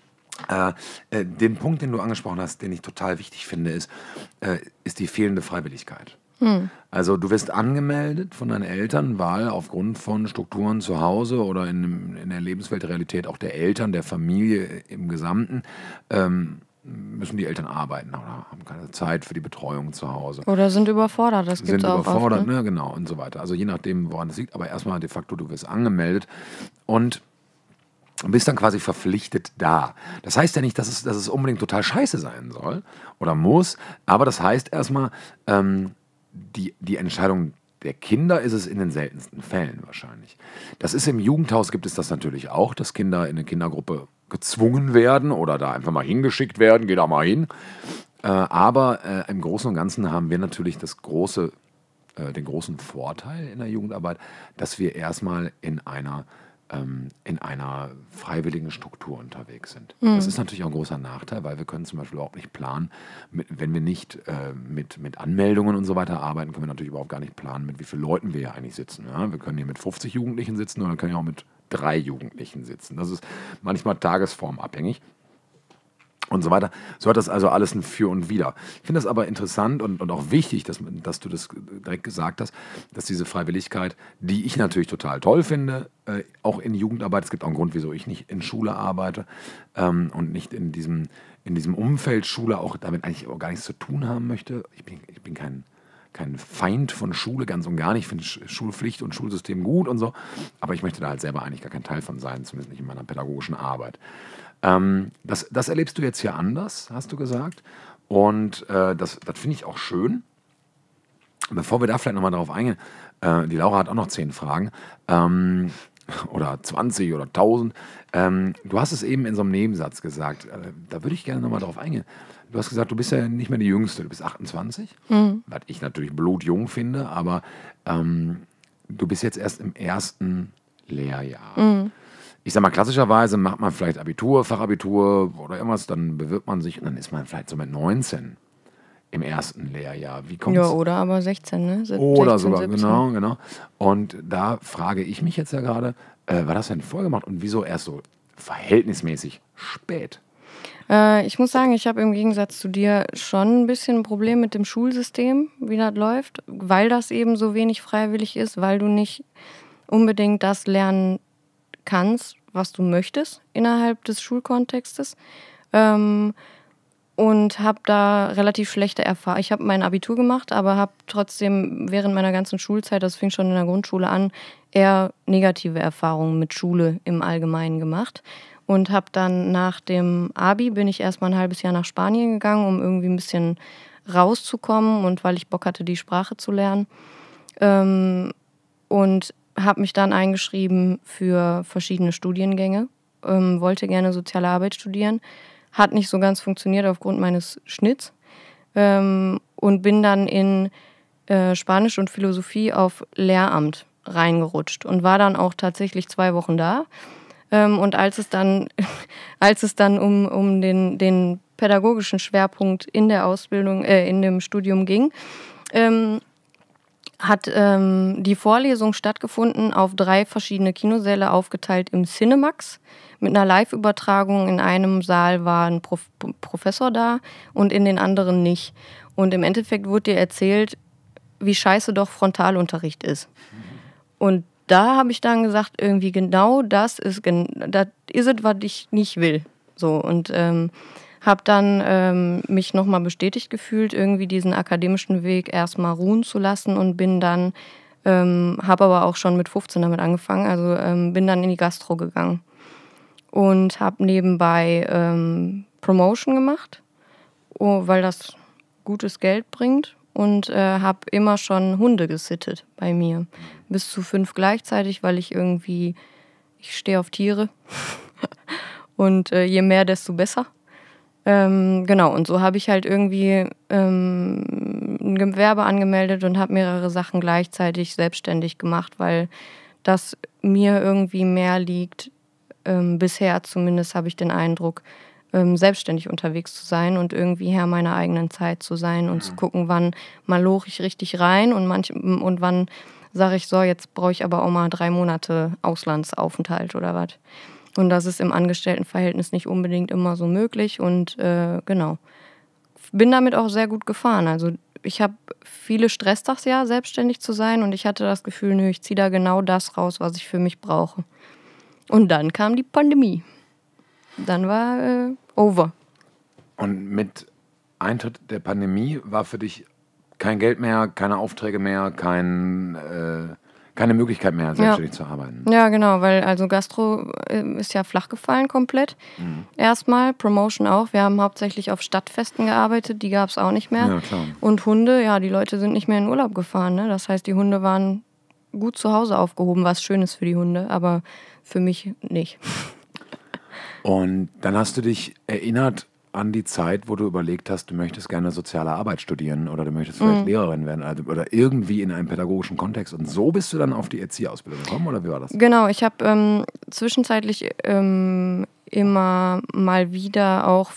Den Punkt, den du angesprochen hast, den ich total wichtig finde, ist die fehlende Freiwilligkeit. Also du wirst angemeldet von deinen Eltern, weil aufgrund von Strukturen zu Hause oder in der Lebensweltrealität auch der Eltern, der Familie im Gesamten, müssen die Eltern arbeiten oder haben keine Zeit für die Betreuung zu Hause. Oder sind überfordert, das gibt es auch überfordert, oft, ne? Genau, und so weiter. Also je nachdem, woran es liegt, aber erstmal de facto, du wirst angemeldet und bist dann quasi verpflichtet da. Das heißt ja nicht, dass es unbedingt total scheiße sein soll oder muss, aber das heißt erstmal, die Entscheidung der Kinder ist es in den seltensten Fällen wahrscheinlich. Das ist im Jugendhaus, gibt es das natürlich auch, dass Kinder in eine Kindergruppe gezwungen werden oder da einfach mal hingeschickt werden, geh da mal hin. Aber im Großen und Ganzen haben wir natürlich den großen Vorteil in der Jugendarbeit, dass wir erstmal in einer freiwilligen Struktur unterwegs sind. Das ist natürlich auch ein großer Nachteil, weil wir können zum Beispiel überhaupt nicht planen, wenn wir nicht mit Anmeldungen und so weiter arbeiten, können wir natürlich überhaupt gar nicht planen, mit wie vielen Leuten wir hier eigentlich sitzen. Ja? Wir können hier mit 50 Jugendlichen sitzen oder können ja auch mit 3 Jugendlichen sitzen. Das ist manchmal tagesformabhängig. Und so weiter. So hat das also alles ein Für und Wider. Ich finde das aber interessant und auch wichtig, dass du das direkt gesagt hast, dass diese Freiwilligkeit, die ich natürlich total toll finde, auch in Jugendarbeit, es gibt auch einen Grund, wieso ich nicht in Schule arbeite und nicht in diesem Umfeld Schule auch damit eigentlich auch gar nichts zu tun haben möchte. Ich bin kein Feind von Schule, ganz und gar nicht. Ich finde Schulpflicht und Schulsystem gut und so, aber ich möchte da halt selber eigentlich gar kein Teil von sein, zumindest nicht in meiner pädagogischen Arbeit. Das erlebst du jetzt hier anders, hast du gesagt. Und das finde ich auch schön. Bevor wir da vielleicht nochmal darauf eingehen, die Laura hat auch noch 10 Fragen. Oder 20 oder 1000. Du hast es eben in so einem Nebensatz gesagt. Da würde ich gerne nochmal darauf eingehen. Du hast gesagt, du bist ja nicht mehr die Jüngste, du bist 28. Was ich natürlich blutjung finde, aber du bist jetzt erst im ersten Lehrjahr. Ich sag mal, klassischerweise macht man vielleicht Abitur, Fachabitur oder irgendwas, dann bewirbt man sich und dann ist man vielleicht so mit 19 im ersten Lehrjahr. Wie kommt's? Ja, oder aber 16, ne? Oder 16, sogar, 17. genau. Und da frage ich mich jetzt ja gerade, war das denn vorgemacht und wieso erst so verhältnismäßig spät? Ich muss sagen, ich habe im Gegensatz zu dir schon ein bisschen ein Problem mit dem Schulsystem, wie das läuft, weil das eben so wenig freiwillig ist, weil du nicht unbedingt das lernen kannst, was du möchtest innerhalb des Schulkontextes. Und habe da relativ schlechte Erfahrungen. Ich habe mein Abitur gemacht, aber habe trotzdem während meiner ganzen Schulzeit, das fing schon in der Grundschule an, eher negative Erfahrungen mit Schule im Allgemeinen gemacht. Und habe dann nach dem Abi, bin ich erstmal ein halbes Jahr nach Spanien gegangen, um irgendwie ein bisschen rauszukommen und weil ich Bock hatte, die Sprache zu lernen. Und habe mich dann eingeschrieben für verschiedene Studiengänge, wollte gerne soziale Arbeit studieren. Hat nicht so ganz funktioniert aufgrund meines Schnitts und bin dann in Spanisch und Philosophie auf Lehramt reingerutscht und war dann auch tatsächlich 2 Wochen da. Und als es dann um den pädagogischen Schwerpunkt in der Ausbildung, in dem Studium ging, hat die Vorlesung stattgefunden auf 3 verschiedene Kinosäle aufgeteilt im Cinemax mit einer Live-Übertragung. In einem Saal war ein Professor da und in den anderen nicht. Und im Endeffekt wurde dir erzählt, wie scheiße doch Frontalunterricht ist. Und da habe ich dann gesagt, irgendwie genau das ist es, was ich nicht will. So, und habe dann mich nochmal bestätigt gefühlt, irgendwie diesen akademischen Weg erstmal ruhen zu lassen und bin dann, habe aber auch schon mit 15 damit angefangen, also bin dann in die Gastro gegangen und habe nebenbei Promotion gemacht, weil das gutes Geld bringt und habe immer schon Hunde gesittet bei mir. Bis zu 5 gleichzeitig, weil ich stehe auf Tiere und je mehr, desto besser. Genau, und so habe ich halt irgendwie ein Gewerbe angemeldet und habe mehrere Sachen gleichzeitig selbstständig gemacht, weil das mir irgendwie mehr liegt, bisher zumindest habe ich den Eindruck, selbstständig unterwegs zu sein und irgendwie Herr meiner eigenen Zeit zu sein und zu gucken, wann maloche ich richtig rein und wann sage ich, so, jetzt brauche ich aber auch mal 3 Monate Auslandsaufenthalt oder was. Und das ist im Angestelltenverhältnis nicht unbedingt immer so möglich und genau. Bin damit auch sehr gut gefahren. Also ich habe viele Stresstags, ja, selbstständig zu sein und ich hatte das Gefühl, nö, ich ziehe da genau das raus, was ich für mich brauche. Und dann kam die Pandemie. Dann war over. Und mit Eintritt der Pandemie war für dich kein Geld mehr, keine Aufträge mehr, keine Möglichkeit mehr, selbstständig zu arbeiten. Ja, genau, weil also Gastro ist ja flach gefallen komplett. Erstmal, Promotion auch. Wir haben hauptsächlich auf Stadtfesten gearbeitet, die gab es auch nicht mehr. Ja, klar. Und Hunde, ja, die Leute sind nicht mehr in Urlaub gefahren. Ne? Das heißt, die Hunde waren gut zu Hause aufgehoben, was schön ist für die Hunde, aber für mich nicht. Und dann hast du dich erinnert an die Zeit, wo du überlegt hast, du möchtest gerne soziale Arbeit studieren oder du möchtest vielleicht Lehrerin werden oder irgendwie in einem pädagogischen Kontext. Und so bist du dann auf die Erzieherausbildung gekommen, oder wie war das? Genau, ich habe zwischenzeitlich immer mal wieder auch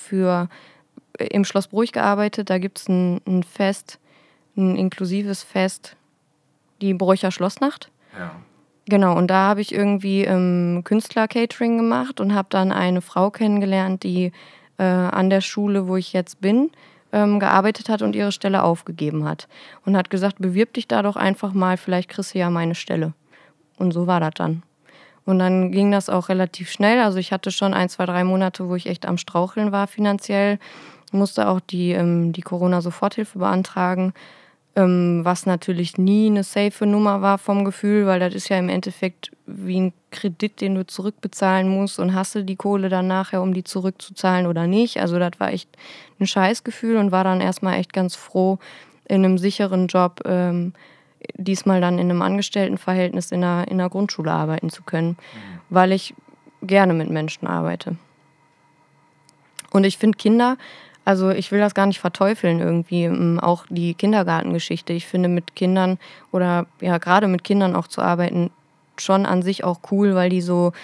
im Schloss Bruch gearbeitet. Da gibt es ein Fest, ein inklusives Fest, die Brucher Schlossnacht. Ja. Genau, und da habe ich irgendwie Künstler-Catering gemacht und habe dann eine Frau kennengelernt, die an der Schule, wo ich jetzt bin, gearbeitet hat und ihre Stelle aufgegeben hat. Und hat gesagt, bewirb dich da doch einfach mal, vielleicht kriegst du ja meine Stelle. Und so war das dann. Und dann ging das auch relativ schnell. Also ich hatte schon 1, 2, 3 Monate, wo ich echt am Straucheln war finanziell. Musste auch die Corona-Soforthilfe beantragen. Was natürlich nie eine safe Nummer war vom Gefühl, weil das ist ja im Endeffekt wie ein Kredit, den du zurückbezahlen musst und hast du die Kohle dann nachher, um die zurückzuzahlen oder nicht. Also das war echt ein Scheißgefühl und war dann erstmal echt ganz froh, in einem sicheren Job diesmal dann in einem Angestelltenverhältnis in einer Grundschule arbeiten zu können, weil ich gerne mit Menschen arbeite. Und ich finde Kinder Also ich will das gar nicht verteufeln irgendwie, auch die Kindergartengeschichte. Ich finde mit Kindern oder ja gerade mit Kindern auch zu arbeiten schon an sich auch cool, weil die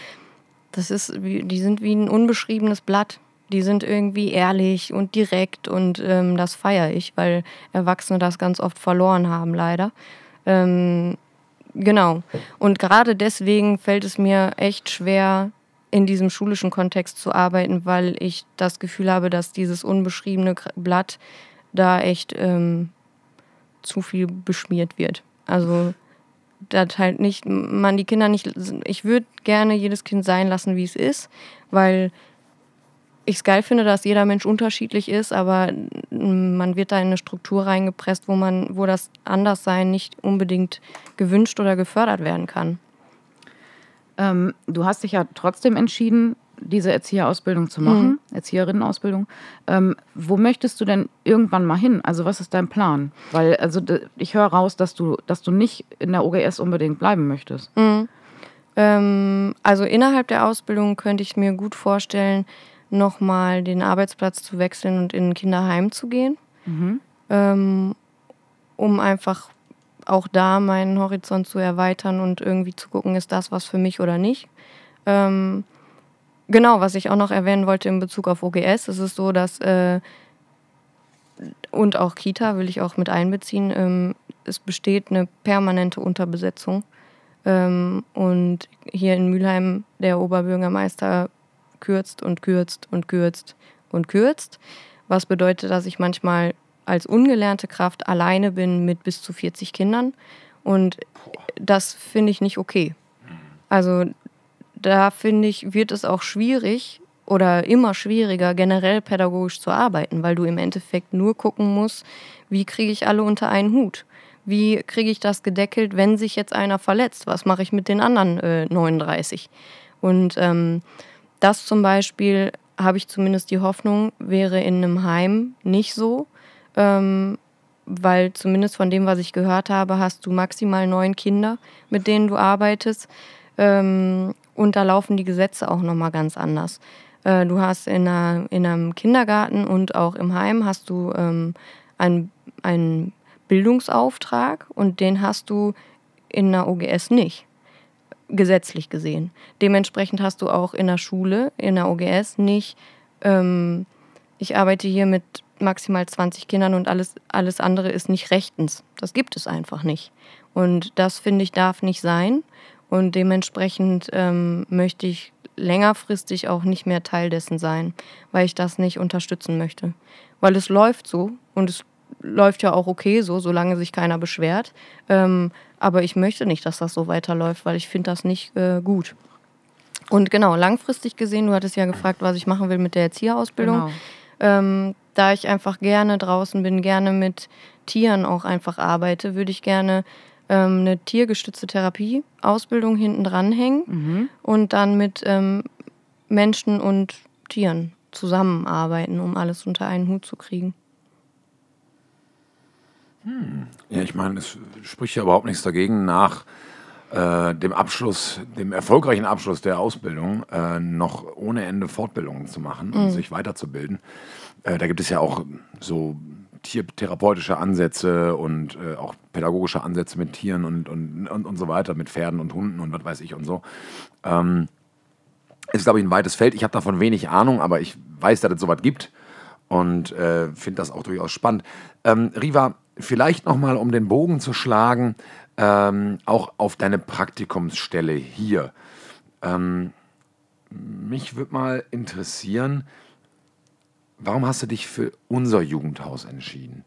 die sind wie ein unbeschriebenes Blatt. Die sind irgendwie ehrlich und direkt und das feiere ich, weil Erwachsene das ganz oft verloren haben, leider. Genau. Und gerade deswegen fällt es mir echt schwer, in diesem schulischen Kontext zu arbeiten, weil ich das Gefühl habe, dass dieses unbeschriebene Blatt da echt zu viel beschmiert wird. Also dass halt nicht, man die Kinder nicht, ich würde gerne jedes Kind sein lassen, wie es ist, weil ich es geil finde, dass jeder Mensch unterschiedlich ist, aber man wird da in eine Struktur reingepresst, wo das Anderssein nicht unbedingt gewünscht oder gefördert werden kann. Du hast dich ja trotzdem entschieden, diese Erzieherausbildung zu machen, Erzieherinnenausbildung. Wo möchtest du denn irgendwann mal hin? Also was ist dein Plan? Weil ich höre raus, dass du nicht in der OGS unbedingt bleiben möchtest. Also innerhalb der Ausbildung könnte ich mir gut vorstellen, nochmal den Arbeitsplatz zu wechseln und in ein Kinderheim zu gehen, um einfach auch da meinen Horizont zu erweitern und irgendwie zu gucken, ist das was für mich oder nicht. Genau, was ich auch noch erwähnen wollte in Bezug auf OGS, es ist so, dass und auch Kita will ich auch mit einbeziehen, es besteht eine permanente Unterbesetzung. Und hier in Mülheim der Oberbürgermeister kürzt und kürzt und kürzt und kürzt, was bedeutet, dass ich manchmal als ungelernte Kraft alleine bin mit bis zu 40 Kindern und das finde ich nicht okay. Also da finde ich, wird es auch schwierig oder immer schwieriger, generell pädagogisch zu arbeiten, weil du im Endeffekt nur gucken musst, wie kriege ich alle unter einen Hut? Wie kriege ich das gedeckelt, wenn sich jetzt einer verletzt? Was mache ich mit den anderen 39? Und das zum Beispiel, habe ich zumindest die Hoffnung, wäre in einem Heim nicht so, weil zumindest von dem, was ich gehört habe, hast du maximal 9 Kinder, mit denen du arbeitest. Und da laufen die Gesetze auch nochmal ganz anders. Du hast in einem Kindergarten und auch im Heim hast du einen Bildungsauftrag und den hast du in einer OGS nicht, gesetzlich gesehen. Dementsprechend hast du auch in der Schule, in der OGS nicht, ich arbeite hier mit maximal 20 Kindern und alles andere ist nicht rechtens. Das gibt es einfach nicht. Und das, finde ich, darf nicht sein. Und dementsprechend möchte ich längerfristig auch nicht mehr Teil dessen sein, weil ich das nicht unterstützen möchte. Weil es läuft so und es läuft ja auch okay so, solange sich keiner beschwert. Aber ich möchte nicht, dass das so weiterläuft, weil ich finde das nicht gut. Und genau, langfristig gesehen, du hattest ja gefragt, was ich machen will mit der Erzieherausbildung. Genau. Da ich einfach gerne draußen bin, gerne mit Tieren auch einfach arbeite, würde ich gerne eine tiergestützte Therapie-Ausbildung hinten dranhängen und dann mit Menschen und Tieren zusammenarbeiten, um alles unter einen Hut zu kriegen. Ja, ich meine, es spricht ja überhaupt nichts dagegen, nach dem erfolgreichen Abschluss der Ausbildung noch ohne Ende Fortbildungen zu machen und sich weiterzubilden. Da gibt es ja auch so tiertherapeutische Ansätze und auch pädagogische Ansätze mit Tieren und so weiter, mit Pferden und Hunden und was weiß ich und so. Ist, glaube ich, ein weites Feld. Ich habe davon wenig Ahnung, aber ich weiß, dass es sowas gibt und finde das auch durchaus spannend. Riva, vielleicht nochmal, um den Bogen zu schlagen, auch auf deine Praktikumsstelle hier. Mich würde mal interessieren, warum hast du dich für unser Jugendhaus entschieden?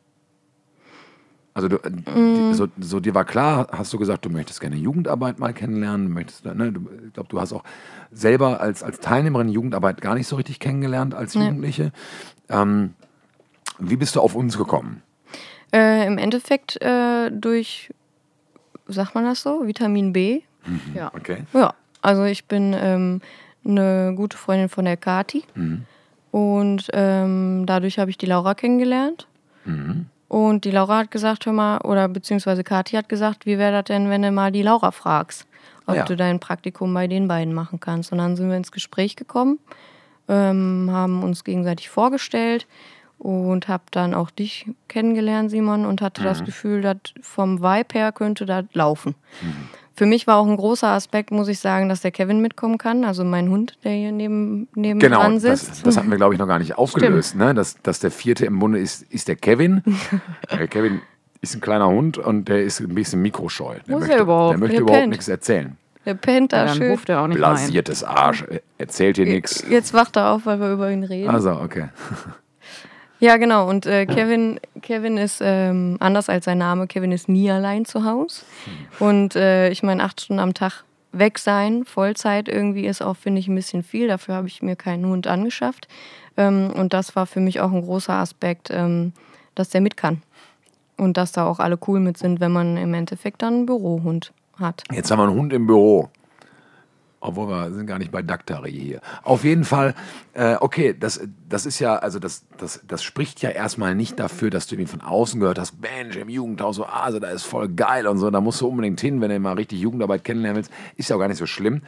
Also dir war klar, hast du gesagt, du möchtest gerne Jugendarbeit mal kennenlernen, ich glaube, du hast auch selber als Teilnehmerin Jugendarbeit gar nicht so richtig kennengelernt als Jugendliche. Wie bist du auf uns gekommen? Im Endeffekt durch, sagt man das so, Vitamin B. Ja. Okay. Ja, also ich bin eine gute Freundin von der Kati. Und dadurch habe ich die Laura kennengelernt. Und die Laura hat gesagt, hör mal, oder beziehungsweise Kati hat gesagt, wie wäre das denn, wenn du mal die Laura fragst, ob du dein Praktikum bei den beiden machen kannst. Und dann sind wir ins Gespräch gekommen. haben uns gegenseitig vorgestellt und habe dann auch dich kennengelernt, Simon, und hatte das Gefühl, dass vom Vibe her könnte das laufen. Für mich war auch ein großer Aspekt, muss ich sagen, dass der Kevin mitkommen kann, also mein Hund, der hier nebenan sitzt. Das hatten wir, glaube ich, noch gar nicht aufgelöst, ne? Dass der vierte im Bunde ist der Kevin. Der Kevin ist ein kleiner Hund und der ist ein bisschen mikroscheu. Der möchte überhaupt nichts erzählen. Der pennt da schön. Ruft er auch nicht Blasiertes Arsch, erzählt hier nichts. Jetzt wacht er auf, weil wir über ihn reden. Also, okay. Ja, genau. Und Kevin ist, anders als sein Name, Kevin ist nie allein zu Hause. Und ich meine, 8 Stunden am Tag weg sein, Vollzeit irgendwie ist auch, finde ich, ein bisschen viel. Dafür habe ich mir keinen Hund angeschafft. Und das war für mich auch ein großer Aspekt, dass der mit kann. Und dass da auch alle cool mit sind, wenn man im Endeffekt dann einen Bürohund hat. Jetzt haben wir einen Hund im Büro. Obwohl wir sind gar nicht bei Daktari hier. Auf jeden Fall, okay, das ist ja, also das spricht ja erstmal nicht dafür, dass du irgendwie von außen gehört hast, Mensch, im Jugendhaus, so, also da ist voll geil und so, da musst du unbedingt hin, wenn du mal richtig Jugendarbeit kennenlernen willst. Ist ja auch gar nicht so schlimm.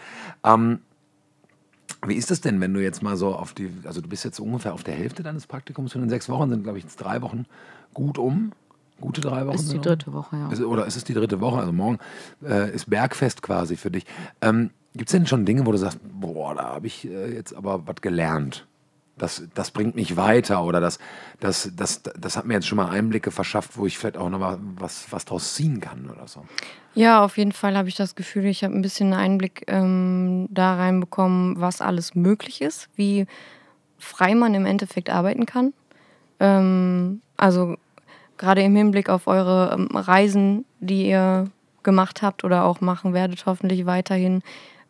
Wie ist das denn, wenn du jetzt mal so also du bist jetzt ungefähr auf der Hälfte deines Praktikums von den 6 Wochen, sind glaube ich jetzt 3 Wochen gute 3 Wochen? Ist die 3. Woche, ja. Oder ist es die 3. Woche? Also morgen ist Bergfest quasi für dich. Gibt es denn schon Dinge, wo du sagst, boah, da habe ich jetzt aber was gelernt? Das bringt mich weiter oder das hat mir jetzt schon mal Einblicke verschafft, wo ich vielleicht auch noch mal was draus ziehen kann oder so. Ja, auf jeden Fall habe ich das Gefühl, ich habe ein bisschen einen Einblick da reinbekommen, was alles möglich ist, wie frei man im Endeffekt arbeiten kann. Also gerade im Hinblick auf eure Reisen, die ihr gemacht habt oder auch machen werdet, hoffentlich weiterhin.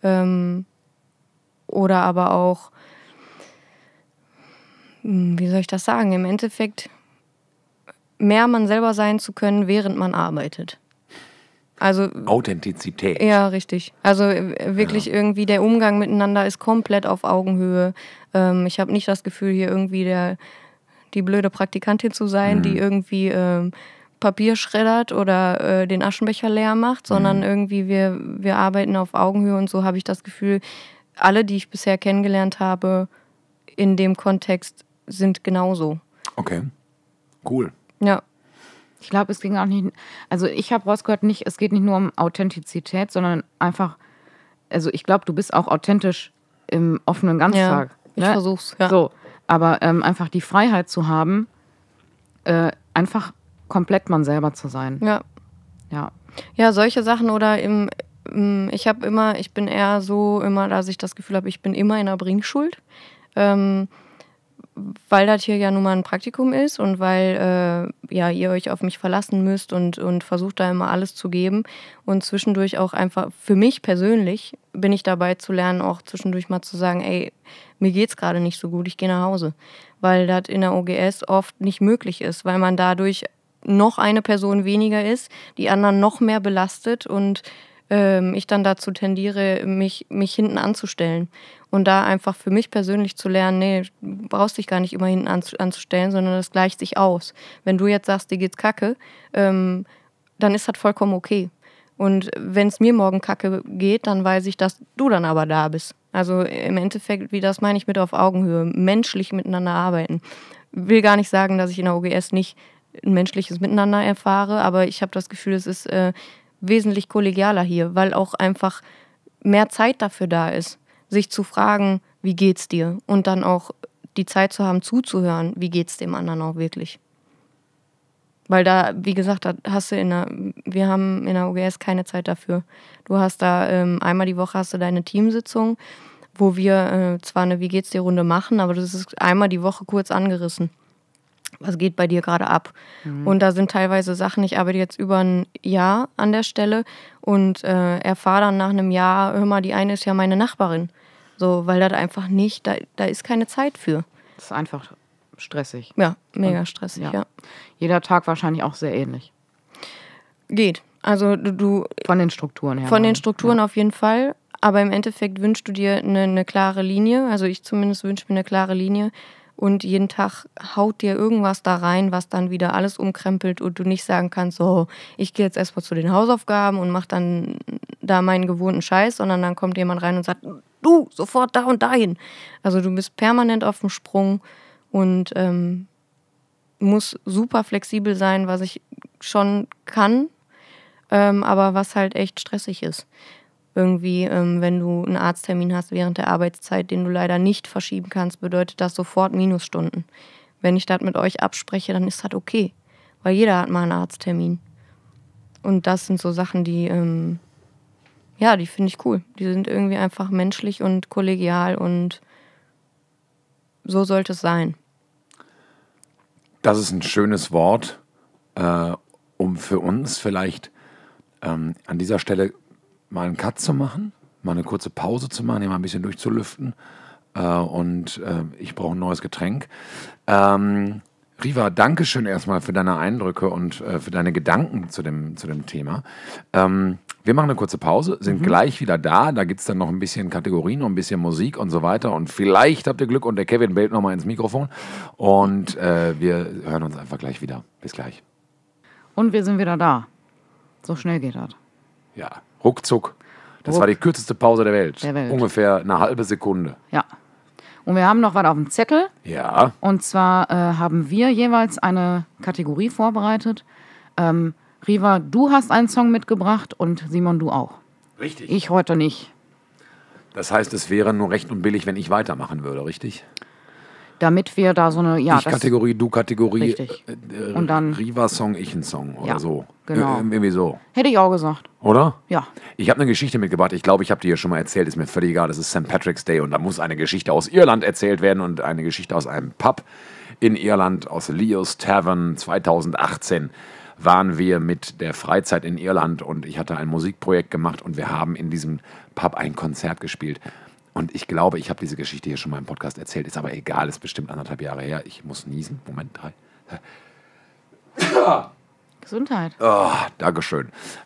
Oder aber auch, wie soll ich das sagen, im Endeffekt mehr man selber sein zu können, während man arbeitet. Also Authentizität. Ja, richtig. Also wirklich irgendwie der Umgang miteinander ist komplett auf Augenhöhe. Ich habe nicht das Gefühl, hier irgendwie die blöde Praktikantin zu sein, die irgendwie Papier schreddert oder den Aschenbecher leer macht, sondern irgendwie wir arbeiten auf Augenhöhe und so habe ich das Gefühl, alle, die ich bisher kennengelernt habe, in dem Kontext sind genauso. Okay, cool. Ja. Ich glaube, es ging auch nicht, also ich habe rausgehört, es geht nicht nur um Authentizität, sondern einfach, also ich glaube, du bist auch authentisch im offenen Ganztag. Ja, ich versuch's, ja. So, aber einfach die Freiheit zu haben, einfach komplett man selber zu sein. Ja. Ja. Ja, solche Sachen oder ich bin eher so immer, dass ich das Gefühl habe, ich bin immer in der Bringschuld. Weil das hier ja nun mal ein Praktikum ist und weil ihr euch auf mich verlassen müsst und versucht da immer alles zu geben. Und zwischendurch auch einfach, für mich persönlich, bin ich dabei zu lernen, auch zwischendurch mal zu sagen, ey, mir geht's gerade nicht so gut, ich gehe nach Hause. Weil das in der OGS oft nicht möglich ist, weil man dadurch noch eine Person weniger ist, die anderen noch mehr belastet und ich dann dazu tendiere, mich hinten anzustellen. Und da einfach für mich persönlich zu lernen, nee, du brauchst dich gar nicht immer hinten anzustellen, sondern das gleicht sich aus. Wenn du jetzt sagst, dir geht's kacke, dann ist das vollkommen okay. Und wenn es mir morgen kacke geht, dann weiß ich, dass du dann aber da bist. Also im Endeffekt, wie das meine ich mit auf Augenhöhe, menschlich miteinander arbeiten. Will gar nicht sagen, dass ich in der OGS nicht ein menschliches Miteinander erfahre, aber ich habe das Gefühl, es ist wesentlich kollegialer hier, weil auch einfach mehr Zeit dafür da ist, sich zu fragen, wie geht's dir? Und dann auch die Zeit zu haben, zuzuhören, wie geht's dem anderen auch wirklich. Weil da, wie gesagt, wir haben in der OGS keine Zeit dafür. Du hast da einmal die Woche hast du deine Teamsitzung, wo wir zwar eine Wie geht's dir Runde machen, aber das ist einmal die Woche kurz angerissen. Was geht bei dir gerade ab? Und da sind teilweise Sachen, ich arbeite jetzt über ein Jahr an der Stelle und erfahre dann nach einem Jahr, hör mal, die eine ist ja meine Nachbarin. So, weil das einfach nicht, da ist keine Zeit für. Das ist einfach stressig. Ja, mega stressig, ja. Jeder Tag wahrscheinlich auch sehr ähnlich. Geht. Also du von den Strukturen her. Von den Strukturen auf jeden Fall. Aber im Endeffekt wünschst du dir eine klare Linie. Also ich zumindest wünsche mir eine klare Linie. Und jeden Tag haut dir irgendwas da rein, was dann wieder alles umkrempelt und du nicht sagen kannst, so, ich gehe jetzt erstmal zu den Hausaufgaben und mache dann da meinen gewohnten Scheiß, sondern dann kommt jemand rein und sagt, du, sofort da und dahin. Also du bist permanent auf dem Sprung und musst super flexibel sein, was ich schon kann, aber was halt echt stressig ist. Irgendwie, wenn du einen Arzttermin hast während der Arbeitszeit, den du leider nicht verschieben kannst, bedeutet das sofort Minusstunden. Wenn ich das mit euch abspreche, dann ist das okay, weil jeder hat mal einen Arzttermin. Und das sind so Sachen, die die finde ich cool. Die sind irgendwie einfach menschlich und kollegial und so sollte es sein. Das ist ein schönes Wort, um für uns vielleicht an dieser Stelle mal einen Cut zu machen, mal eine kurze Pause zu machen, hier mal ein bisschen durchzulüften und ich brauche ein neues Getränk. Riva, danke schön erstmal für deine Eindrücke und für deine Gedanken zu dem Thema. Wir machen eine kurze Pause, sind gleich wieder da. Da gibt es dann noch ein bisschen Kategorien, noch ein bisschen Musik und so weiter. Und vielleicht habt ihr Glück und der Kevin bellt nochmal ins Mikrofon. Und wir hören uns einfach gleich wieder. Bis gleich. Und wir sind wieder da. So schnell geht das. Ja, ruckzuck. Das war die kürzeste Pause der Welt. Der Welt. Ungefähr eine halbe Sekunde. Ja. Und wir haben noch was auf dem Zettel. Ja. Und zwar haben wir jeweils eine Kategorie vorbereitet. Riva, du hast einen Song mitgebracht und Simon, du auch. Richtig. Ich heute nicht. Das heißt, es wäre nur recht und billig, wenn ich weitermachen würde, richtig? Damit wir da so eine... Ja, ich Kategorie, du Kategorie. Richtig. Und dann Riva-Song, ich ein Song oder so. Genau. Irgendwie so. Hätte ich auch gesagt. Oder? Ja. Ich habe eine Geschichte mitgebracht. Ich glaube, ich habe die hier schon mal erzählt. Ist mir völlig egal. Das ist St. Patrick's Day und da muss eine Geschichte aus Irland erzählt werden und eine Geschichte aus einem Pub in Irland, aus Leo's Tavern 2018. Waren wir mit der Freizeit in Irland und ich hatte ein Musikprojekt gemacht und wir haben in diesem Pub ein Konzert gespielt. Und ich glaube, ich habe diese Geschichte hier schon mal im Podcast erzählt, ist aber egal, ist bestimmt 1,5 Jahre her. Ich muss niesen. Moment, 3. Gesundheit. Oh, Dankeschön.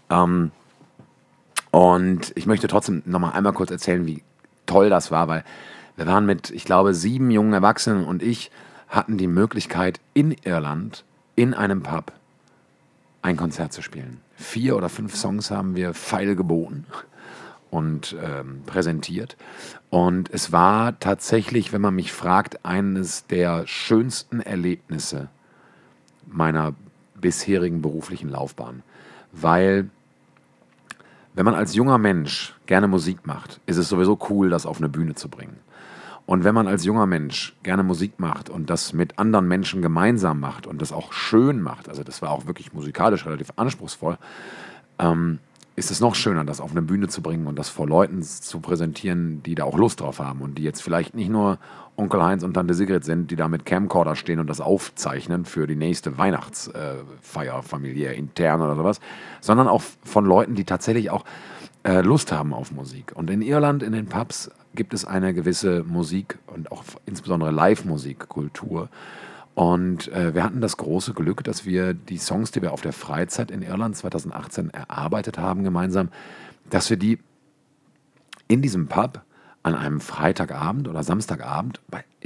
Und ich möchte trotzdem noch mal einmal kurz erzählen, wie toll das war, weil wir waren mit, ich glaube, 7 jungen Erwachsenen und ich hatten die Möglichkeit, in Irland, in einem Pub, ein Konzert zu spielen. 4 oder 5 Songs haben wir feil geboten und präsentiert. Und es war tatsächlich, wenn man mich fragt, eines der schönsten Erlebnisse meiner bisherigen beruflichen Laufbahn. Weil, wenn man als junger Mensch gerne Musik macht, ist es sowieso cool, das auf eine Bühne zu bringen. Und wenn man als junger Mensch gerne Musik macht und das mit anderen Menschen gemeinsam macht und das auch schön macht, also das war auch wirklich musikalisch relativ anspruchsvoll, ist es noch schöner, das auf eine Bühne zu bringen und das vor Leuten zu präsentieren, die da auch Lust drauf haben und die jetzt vielleicht nicht nur Onkel Heinz und Tante Sigrid sind, die da mit Camcorder stehen und das aufzeichnen für die nächste Weihnachtsfeier, familiär, intern oder sowas, sondern auch von Leuten, die tatsächlich auch Lust haben auf Musik. Und in Irland, in den Pubs, gibt es eine gewisse Musik und auch insbesondere Live-Musik-Kultur. Und wir hatten das große Glück, dass wir die Songs, die wir auf der Freizeit in Irland 2018 erarbeitet haben gemeinsam, dass wir die in diesem Pub an einem Freitagabend oder Samstagabend,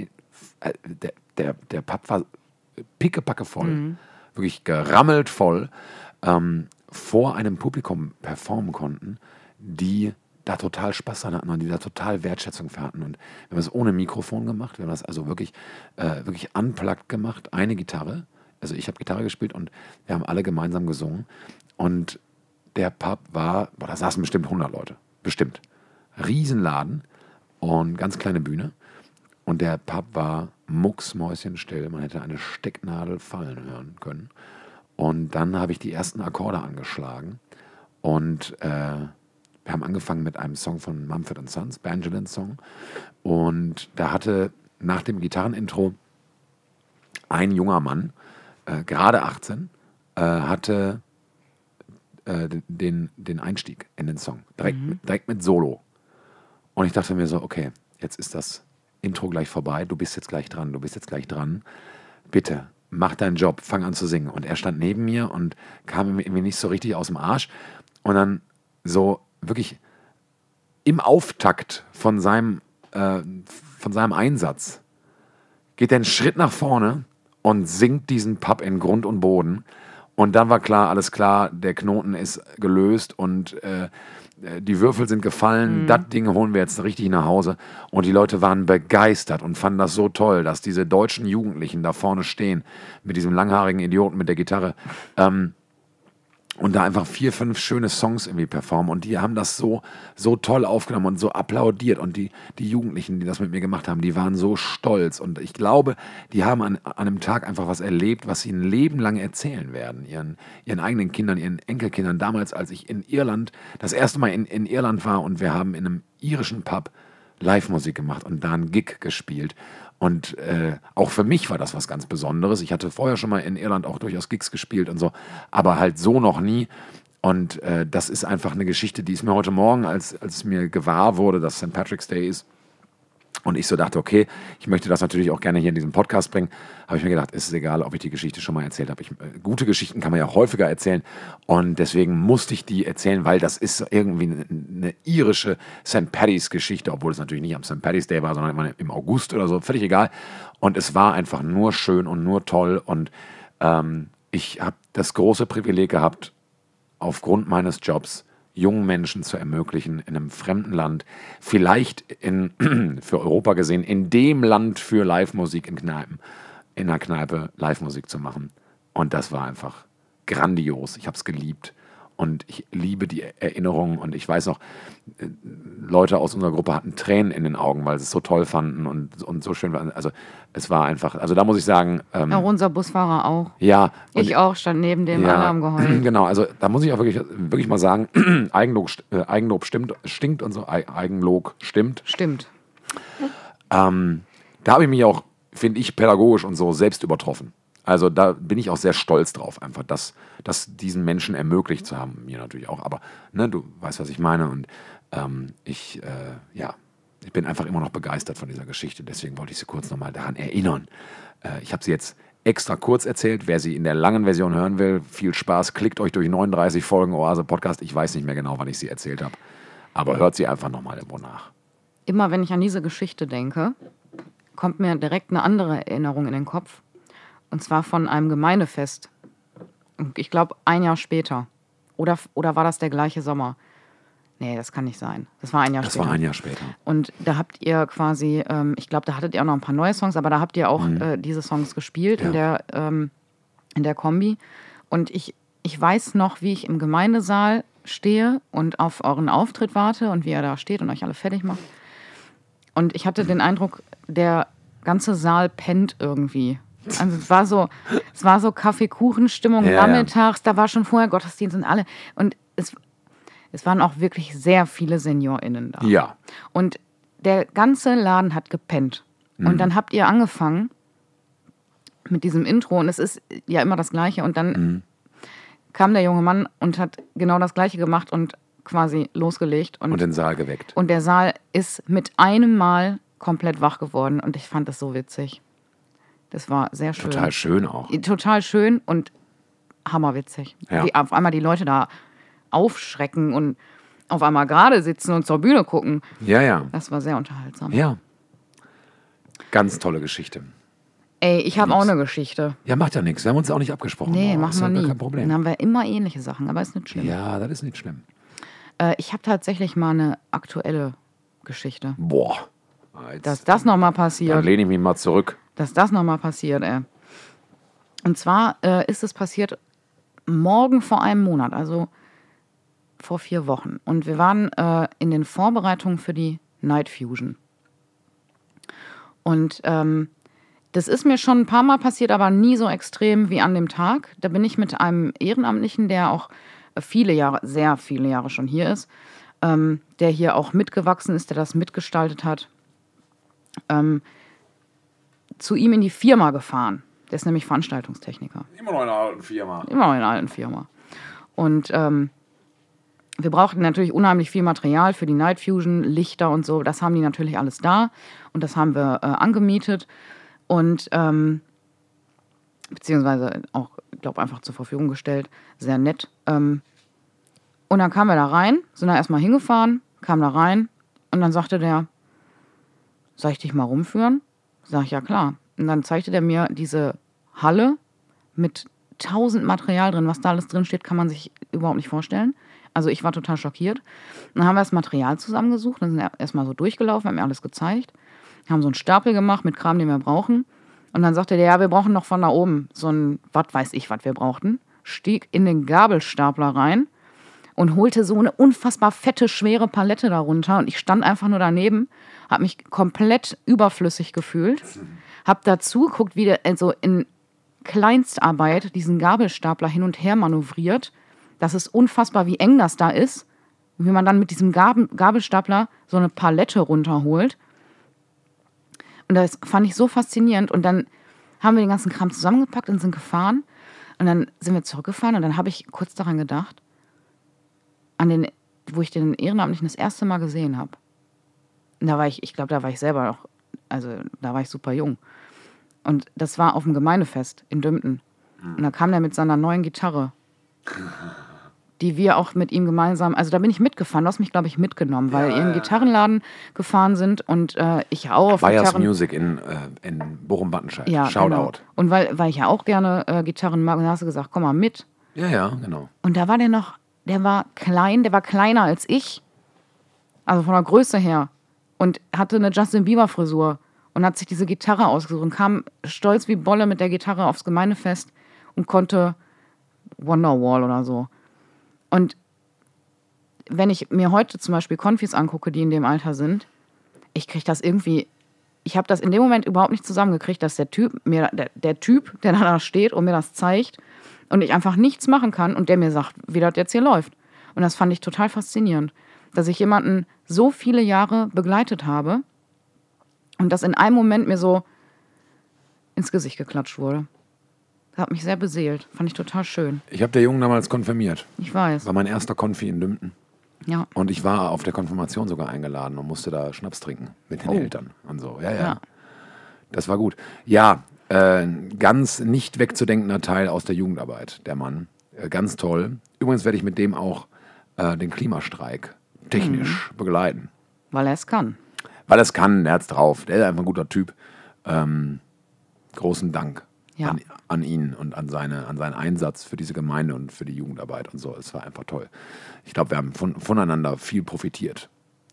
der Pub war pickepacke voll, wirklich gerammelt voll, vor einem Publikum performen konnten, die da total Spaß dran hatten und die da total Wertschätzung für hatten. Und wir haben das ohne Mikrofon gemacht, wir haben das also wirklich unplugged gemacht, eine Gitarre, also ich habe Gitarre gespielt und wir haben alle gemeinsam gesungen und der Pub war, da saßen bestimmt 100 Leute, bestimmt. Riesenladen und ganz kleine Bühne und der Pub war mucksmäuschenstill, man hätte eine Stecknadel fallen hören können. Und dann habe ich die ersten Akkorde angeschlagen und wir haben angefangen mit einem Song von Mumford & Sons, Banjolins Song. Und da hatte nach dem Gitarrenintro ein junger Mann, gerade 18, hatte den Einstieg in den Song, direkt mit Solo. Und ich dachte mir so, okay, jetzt ist das Intro gleich vorbei, du bist jetzt gleich dran, bitte, mach deinen Job, fang an zu singen. Und er stand neben mir und kam mir irgendwie nicht so richtig aus dem Arsch. Und dann so wirklich im Auftakt von seinem Einsatz geht er einen Schritt nach vorne und singt diesen Pub in Grund und Boden. Und dann war klar, alles klar, der Knoten ist gelöst und die Würfel sind gefallen, das Ding holen wir jetzt richtig nach Hause. Und die Leute waren begeistert und fanden das so toll, dass diese deutschen Jugendlichen da vorne stehen mit diesem langhaarigen Idioten mit der Gitarre und da einfach 4, 5 schöne Songs irgendwie performen. Und die haben das so toll aufgenommen und so applaudiert. Und die Jugendlichen, die das mit mir gemacht haben, die waren so stolz. Und ich glaube, die haben an einem Tag einfach was erlebt, was sie ein Leben lang erzählen werden. Ihren eigenen Kindern, ihren Enkelkindern. Damals, als ich in Irland, das erste Mal in Irland war und wir haben in einem irischen Pub Live-Musik gemacht und da einen Gig gespielt. Und auch für mich war das was ganz Besonderes. Ich hatte vorher schon mal in Irland auch durchaus Gigs gespielt und so, aber halt so noch nie. Und das ist einfach eine Geschichte, die ist mir heute Morgen, als mir gewahr wurde, dass St. Patrick's Day ist, und ich so dachte, okay, ich möchte das natürlich auch gerne hier in diesem Podcast bringen, habe ich mir gedacht, ist es egal, ob ich die Geschichte schon mal erzählt habe. Gute Geschichten kann man ja häufiger erzählen und deswegen musste ich die erzählen, weil das ist irgendwie eine irische St. Paddy's Geschichte, obwohl es natürlich nicht am St. Paddy's Day war, sondern immer im August oder so, völlig egal. Und es war einfach nur schön und nur toll und ich habe das große Privileg gehabt, aufgrund meines Jobs jungen Menschen zu ermöglichen, in einem fremden Land, vielleicht für Europa gesehen, in dem Land für Live-Musik in Kneipen, in einer Kneipe Live-Musik zu machen. Und das war einfach grandios. Ich habe es geliebt. Und ich liebe die Erinnerungen. Und ich weiß noch, Leute aus unserer Gruppe hatten Tränen in den Augen, weil sie es so toll fanden und so schön war. Also es war einfach, also da muss ich sagen... auch unser Busfahrer auch. Ja. Ich auch, stand neben dem, alle haben geheult. Genau, also da muss ich auch wirklich mal sagen, Eigenlob stinkt und so. Eigenlob stimmt. Stimmt. Da habe ich mich auch, finde ich, pädagogisch und so selbst übertroffen. Also da bin ich auch sehr stolz drauf, einfach das diesen Menschen ermöglicht zu haben. Mir natürlich auch, aber ne, du weißt, was ich meine. Und ich bin einfach immer noch begeistert von dieser Geschichte. Deswegen wollte ich Sie kurz nochmal daran erinnern. Ich habe sie jetzt extra kurz erzählt. Wer sie in der langen Version hören will, viel Spaß. Klickt euch durch 39 Folgen Oase Podcast. Ich weiß nicht mehr genau, wann ich sie erzählt habe. Aber hört sie einfach nochmal irgendwo nach. Immer wenn ich an diese Geschichte denke, kommt mir direkt eine andere Erinnerung in den Kopf. Und zwar von einem Gemeindefest. Ich glaube, 1 Jahr später. Oder war das der gleiche Sommer? Nee, das kann nicht sein. Das war 1 Jahr später. Das war 1 Jahr später. Und da habt ihr quasi, ich glaube, da hattet ihr auch noch ein paar neue Songs, aber da habt ihr auch diese Songs gespielt in der Kombi. Und ich weiß noch, wie ich im Gemeindesaal stehe und auf euren Auftritt warte und wie ihr da steht und euch alle fertig macht. Und ich hatte den Eindruck, der ganze Saal pennt irgendwie. Also es war so Kaffeekuchenstimmung nachmittags, da war schon vorher Gottesdienst und alle. Und es waren auch wirklich sehr viele SeniorInnen da. Ja. Und der ganze Laden hat gepennt. Und dann habt ihr angefangen mit diesem Intro und es ist ja immer das Gleiche. Und dann kam der junge Mann und hat genau das Gleiche gemacht und quasi losgelegt. Und den Saal geweckt. Und der Saal ist mit einem Mal komplett wach geworden und ich fand das so witzig. Das war sehr schön. Total schön auch. Total schön und hammerwitzig. Ja. Wie auf einmal die Leute da aufschrecken und auf einmal gerade sitzen und zur Bühne gucken. Ja, ja. Das war sehr unterhaltsam. Ja. Ganz tolle Geschichte. Ey, ich habe auch eine Geschichte. Ja, macht ja nichts. Wir haben uns auch nicht abgesprochen. Nee, machen wir nie. Kein Problem. Dann haben wir immer ähnliche Sachen, aber ist nicht schlimm. Ja, das ist nicht schlimm. Ich habe tatsächlich mal eine aktuelle Geschichte. Boah. Dass das nochmal passiert. Dann lehne ich mich mal zurück. Dass das nochmal passiert, ey. Und zwar ist es passiert morgen vor einem Monat, also vor 4 Wochen. Und wir waren in den Vorbereitungen für die Night Fusion. Und das ist mir schon ein paar Mal passiert, aber nie so extrem wie an dem Tag. Da bin ich mit einem Ehrenamtlichen, der auch sehr viele Jahre schon hier ist, der hier auch mitgewachsen ist, der das mitgestaltet hat, zu ihm in die Firma gefahren. Der ist nämlich Veranstaltungstechniker. Immer noch in einer alten Firma. Immer noch in einer alten Firma. Und wir brauchten natürlich unheimlich viel Material für die Night Fusion, Lichter und so. Das haben die natürlich alles da. Und das haben wir angemietet. Und beziehungsweise auch, ich glaube, einfach zur Verfügung gestellt. Sehr nett. Und dann kamen wir da rein, sind da erstmal hingefahren, kamen da rein. Und dann sagte der, soll ich dich mal rumführen? Sag ich, ja klar. Und dann zeigte der mir diese Halle mit 1000 Material drin. Was da alles drin steht, kann man sich überhaupt nicht vorstellen. Also ich war total schockiert. Dann haben wir das Material zusammengesucht, dann sind wir erstmal so durchgelaufen, haben mir alles gezeigt, haben so einen Stapel gemacht mit Kram, den wir brauchen. Und dann sagte der, ja, wir brauchen noch von da oben so ein, was weiß ich, was wir brauchten. Stieg in den Gabelstapler rein und holte so eine unfassbar fette, schwere Palette darunter. Und ich stand einfach nur daneben, habe mich komplett überflüssig gefühlt, habe dazu geguckt, wie der so in Kleinstarbeit diesen Gabelstapler hin und her manövriert. Das ist unfassbar, wie eng das da ist. Wie man dann mit diesem Gabelstapler so eine Palette runterholt. Und das fand ich so faszinierend. Und dann haben wir den ganzen Kram zusammengepackt und sind gefahren. Und dann sind wir zurückgefahren und dann habe ich kurz daran gedacht, wo ich den Ehrenamtlichen das erste Mal gesehen habe. Und da war ich glaube, da war ich selber noch, also da war ich super jung. Und das war auf dem Gemeindefest in Dümpten. Und da kam der mit seiner neuen Gitarre, die wir auch mit ihm gemeinsam, also da bin ich mitgefahren, du hast mich, glaube ich, mitgenommen, weil ihr in den Gitarrenladen gefahren sind und ich auch auf Bayers Music in Bochum-Battenscheid. Ja, Shoutout. Genau. Und weil ich ja auch gerne Gitarren mag, und da hast du gesagt, komm mal mit. Ja, genau. Und da war der war klein, der war kleiner als ich, also von der Größe her, und hatte eine Justin Bieber-Frisur und hat sich diese Gitarre ausgesucht und kam stolz wie Bolle mit der Gitarre aufs Gemeindefest und konnte Wonderwall oder so. Und wenn ich mir heute zum Beispiel Konfis angucke, die in dem Alter sind, ich habe das in dem Moment überhaupt nicht zusammengekriegt, dass der Typ, der da steht und mir das zeigt und ich einfach nichts machen kann und der mir sagt, wie das jetzt hier läuft. Und das fand ich total faszinierend, dass ich jemanden so viele Jahre begleitet habe und das in einem Moment mir so ins Gesicht geklatscht wurde. Das hat mich sehr beseelt. Fand ich total schön. Ich habe der Jungen damals konfirmiert. Ich weiß. Das war mein erster Konfi in Dümpten. Ja. Und ich war auf der Konfirmation sogar eingeladen und musste da Schnaps trinken mit den Eltern und so. Ja. Das war gut. Ja, ganz nicht wegzudenkender Teil aus der Jugendarbeit, der Mann. Ganz toll. Übrigens werde ich mit dem auch den Klimastreik technisch begleiten. Weil er es kann. Weil er es kann, der hat's drauf. Der ist einfach ein guter Typ. Großen Dank an ihn und an seinen Einsatz für diese Gemeinde und für die Jugendarbeit und so. Es war einfach toll. Ich glaube, wir haben voneinander viel profitiert.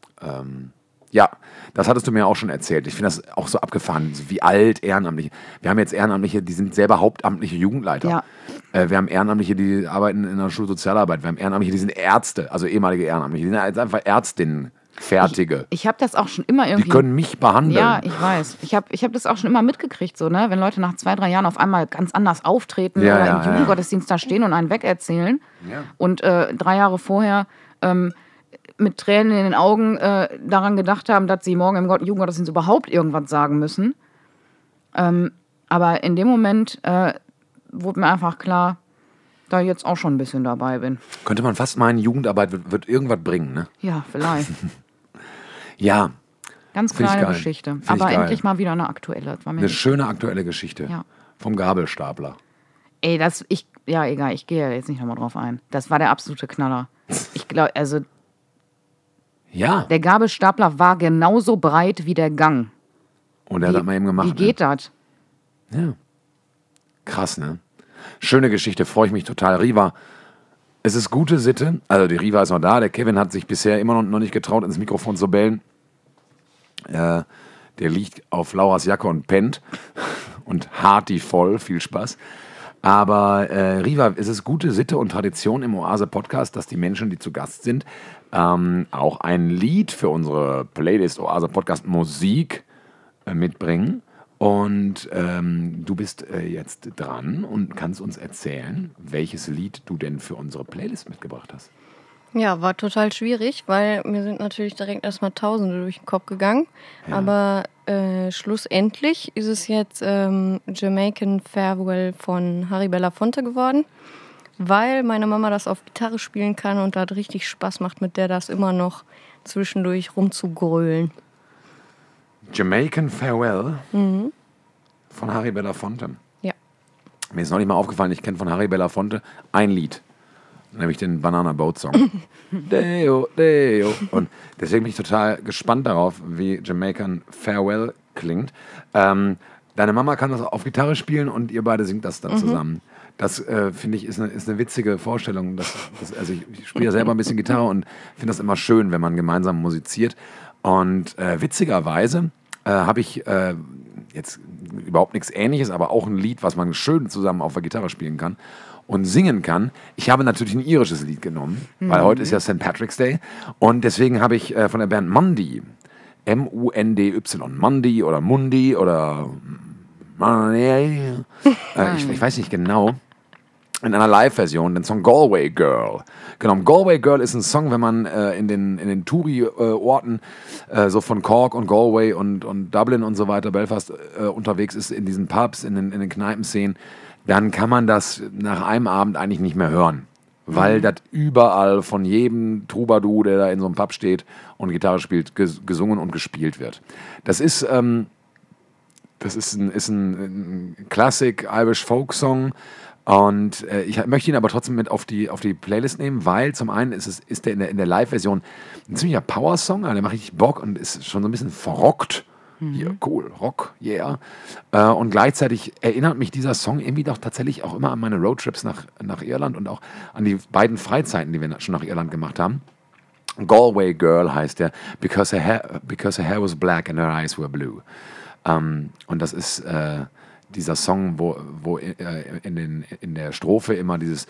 Ja, das hattest du mir auch schon erzählt. Ich finde das auch so abgefahren, wie alt Ehrenamtliche. Wir haben jetzt Ehrenamtliche, die sind selber hauptamtliche Jugendleiter. Ja. Wir haben Ehrenamtliche, die arbeiten in der Schulsozialarbeit. Wir haben Ehrenamtliche, die sind Ärzte, also ehemalige Ehrenamtliche. Die sind jetzt einfach Ärztinnen. Fertige. Ich habe das auch schon immer irgendwie... Die können mich behandeln. Ja, ich weiß. Ich hab das auch schon immer mitgekriegt, so, ne? Wenn Leute nach 2-3 Jahren auf einmal ganz anders auftreten oder im Jugendgottesdienst da stehen und einen wegerzählen und 3 Jahre vorher mit Tränen in den Augen daran gedacht haben, dass sie morgen im Jugendgottesdienst überhaupt irgendwas sagen müssen. Aber in dem Moment wurde mir einfach klar, da ich jetzt auch schon ein bisschen dabei bin. Könnte man fast meinen, Jugendarbeit wird irgendwas bringen, ne? Ja, vielleicht. Ja. Ganz kleine Geschichte. Aber endlich mal wieder eine aktuelle. Eine schöne aktuelle Geschichte. Ja. Vom Gabelstapler. Ey, egal, ich gehe jetzt nicht nochmal drauf ein. Das war der absolute Knaller. Ich glaube, also. Ja. Der Gabelstapler war genauso breit wie der Gang. Und er hat das mal eben gemacht. Wie geht das? Ja. Krass, ne? Schöne Geschichte, freue ich mich total. Riva, es ist gute Sitte. Also die Riva ist noch da. Der Kevin hat sich bisher immer noch nicht getraut, ins Mikrofon zu bellen. Der liegt auf Lauras Jacke und pennt. Und hart die voll. Viel Spaß. Aber Riva, es ist gute Sitte und Tradition im Oase-Podcast, dass die Menschen, die zu Gast sind, auch ein Lied für unsere Playlist Oase-Podcast Musik mitbringen. Und du bist jetzt dran und kannst uns erzählen, welches Lied du denn für unsere Playlist mitgebracht hast. Ja, war total schwierig, weil mir sind natürlich direkt erstmal Tausende durch den Kopf gegangen. Ja. Aber schlussendlich ist es jetzt Jamaican Farewell von Harry Belafonte geworden, weil meine Mama das auf Gitarre spielen kann und das richtig Spaß macht, mit der das immer noch zwischendurch rumzugrölen. Jamaican Farewell von Harry Belafonte. Ja. Mir ist noch nicht mal aufgefallen, ich kenne von Harry Belafonte ein Lied, nämlich den Banana Boat Song. Deo, Deo. Und deswegen bin ich total gespannt darauf, wie Jamaican Farewell klingt. Deine Mama kann das auf Gitarre spielen und ihr beide singt das dann zusammen. Das finde ich ist eine witzige Vorstellung. Also ich spiele ja selber ein bisschen Gitarre und finde das immer schön, wenn man gemeinsam musiziert. Und witzigerweise habe ich jetzt überhaupt nichts Ähnliches, aber auch ein Lied, was man schön zusammen auf der Gitarre spielen kann und singen kann. Ich habe natürlich ein irisches Lied genommen, weil heute ist ja St. Patrick's Day. Und deswegen habe ich von der Band Mundy, M-U-N-D-Y, Mundy oder Mundi oder ich weiß nicht genau, in einer Live-Version den Song Galway Girl. Genau, Galway Girl ist ein Song, wenn man in den Touri-Orten so von Cork und Galway und Dublin und so weiter, Belfast unterwegs ist, in diesen Pubs, in den Kneipenszenen, dann kann man das nach einem Abend eigentlich nicht mehr hören. Weil das überall von jedem Troubadour, der da in so einem Pub steht und Gitarre spielt, gesungen und gespielt wird. Das ist ein Classic Irish Folk Song und ich möchte ihn aber trotzdem mit auf die Playlist nehmen, weil zum einen ist der in der Live-Version ein ziemlicher Power-Song, der macht richtig Bock und ist schon so ein bisschen verrockt. Hier, cool, Rock, yeah. Und gleichzeitig erinnert mich dieser Song irgendwie doch tatsächlich auch immer an meine Roadtrips nach Irland und auch an die beiden Freizeiten, die wir schon nach Irland gemacht haben. Galway Girl heißt der, because her hair was black and her eyes were blue. Und das ist dieser Song, wo in der Strophe immer dieses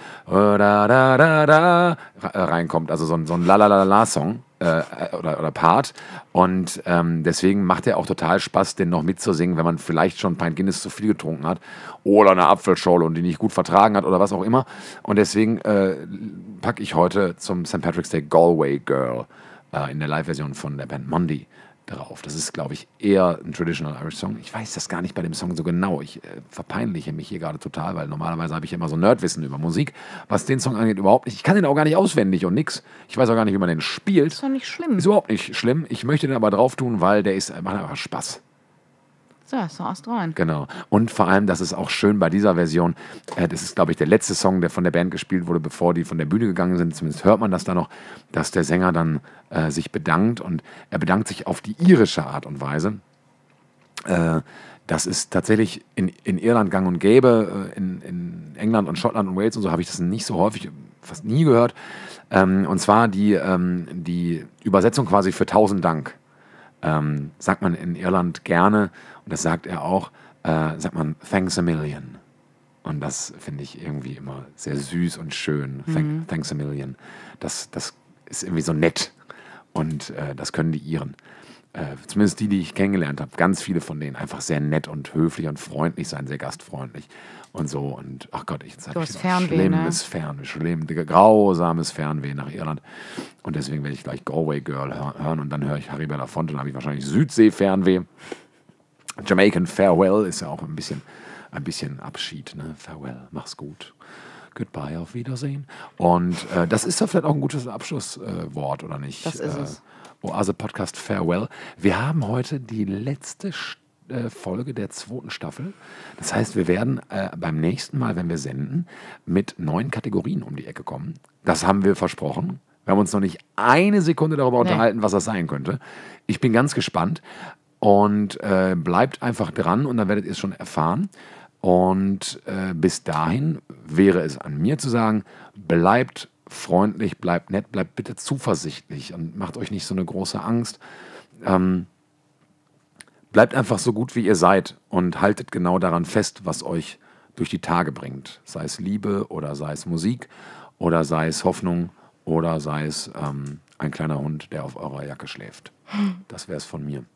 reinkommt, also so ein La-La-La-La-Song oder Part. Und deswegen macht er auch total Spaß, den noch mitzusingen, wenn man vielleicht schon ein Pint Guinness zu viel getrunken hat oder eine Apfelschorle und die nicht gut vertragen hat oder was auch immer. Und deswegen packe ich heute zum St. Patrick's Day Galway Girl in der Live-Version von der Band Mundy drauf. Das ist, glaube ich, eher ein Traditional Irish Song. Ich weiß das gar nicht bei dem Song so genau. Ich verpeinliche mich hier gerade total, weil normalerweise habe ich immer so Nerdwissen über Musik. Was den Song angeht, überhaupt nicht. Ich kann den auch gar nicht auswendig und nix. Ich weiß auch gar nicht, wie man den spielt. Ist doch nicht schlimm. Ist überhaupt nicht schlimm. Ich möchte den aber drauf tun, weil der macht einfach Spaß. So, ist doch erst rein. Genau. Und vor allem, das ist auch schön bei dieser Version. Das ist, glaube ich, der letzte Song, der von der Band gespielt wurde, bevor die von der Bühne gegangen sind. Zumindest hört man das da noch, dass der Sänger dann sich bedankt. Und er bedankt sich auf die irische Art und Weise. Das ist tatsächlich in Irland gang und gäbe. In England und Schottland und Wales und so habe ich das nicht so häufig, fast nie gehört. Und zwar die Übersetzung quasi für 1000 Dank. Sagt man in Irland gerne, und das sagt er auch, sagt man Thanks a Million. Und das finde ich irgendwie immer sehr süß und schön. Thanks a Million. Das ist irgendwie so nett. Und das können die Iren. Zumindest die ich kennengelernt habe. Ganz viele von denen einfach sehr nett und höflich und freundlich sein, sehr gastfreundlich. Und so. Und ach Gott, jetzt habe ich schlimmes Fernweh, grausames Fernweh nach Irland. Und deswegen werde ich gleich Galway Girl hören und dann höre ich Harry Belafonte, dann habe ich wahrscheinlich Südsee-Fernweh. Jamaican Farewell ist ja auch ein bisschen Abschied, ne? Farewell, mach's gut. Goodbye, auf Wiedersehen. Und das ist ja vielleicht auch ein gutes Abschlusswort, oder nicht? Das ist es. Oase Podcast Farewell. Wir haben heute die letzte Folge der 2. Staffel. Das heißt, wir werden beim nächsten Mal, wenn wir senden, mit 9 Kategorien um die Ecke kommen. Das haben wir versprochen. Wir haben uns noch nicht eine Sekunde darüber unterhalten, was das sein könnte. Ich bin ganz gespannt und bleibt einfach dran und dann werdet ihr es schon erfahren. Und bis dahin wäre es an mir zu sagen, bleibt freundlich, bleibt nett, bleibt bitte zuversichtlich und macht euch nicht so eine große Angst. Bleibt einfach so gut, wie ihr seid und haltet genau daran fest, was euch durch die Tage bringt. Sei es Liebe oder sei es Musik oder sei es Hoffnung oder sei es ein kleiner Hund, der auf eurer Jacke schläft. Das wäre es von mir.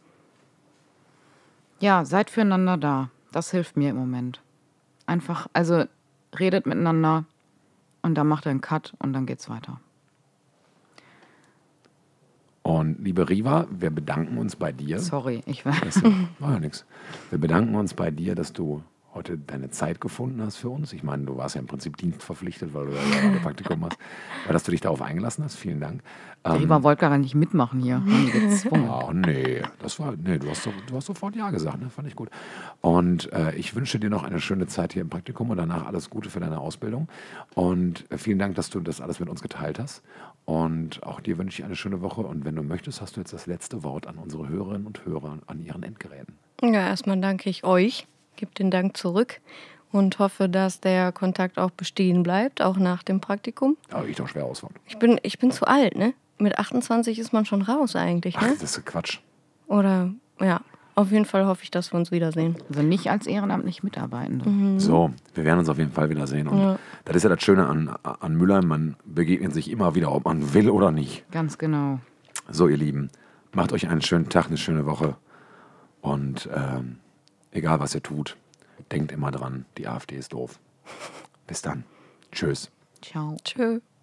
Ja, seid füreinander da. Das hilft mir im Moment. Einfach, also redet miteinander und dann macht ihr einen Cut und dann geht's weiter. Und liebe Riva, wir bedanken uns bei dir. Sorry, ich weiß. War ja nichts. Wir bedanken uns bei dir, dass du heute deine Zeit gefunden hast für uns. Ich meine, du warst ja im Prinzip dienstverpflichtet, weil du ja ein Praktikum hast. Aber dass du dich darauf eingelassen hast, vielen Dank. Riva wollte gar nicht mitmachen hier. Oh, nee. Du hast sofort Ja gesagt, ne? Fand ich gut. Und ich wünsche dir noch eine schöne Zeit hier im Praktikum und danach alles Gute für deine Ausbildung. Und vielen Dank, dass du das alles mit uns geteilt hast. Und auch dir wünsche ich eine schöne Woche. Und wenn du möchtest, hast du jetzt das letzte Wort an unsere Hörerinnen und Hörer an ihren Endgeräten. Ja, erstmal danke ich euch. Gebe den Dank zurück. und hoffe, dass der Kontakt auch bestehen bleibt, auch nach dem Praktikum. Aber ich doch schwer ausfahren. Ich bin zu alt, ne? Mit 28 ist man schon raus eigentlich, ne? Ach, das ist Quatsch. Oder, ja, auf jeden Fall hoffe ich, dass wir uns wiedersehen. Also nicht als ehrenamtlich Mitarbeitende. So, wir werden uns auf jeden Fall wiedersehen. Und das ist ja das Schöne an Mülheim, man begegnet sich immer wieder, ob man will oder nicht. Ganz genau. So, ihr Lieben, macht euch einen schönen Tag, eine schöne Woche. Und egal, was ihr tut, denkt immer dran, die AfD ist doof. Bis dann. Tschüss. Ciao. Tschö.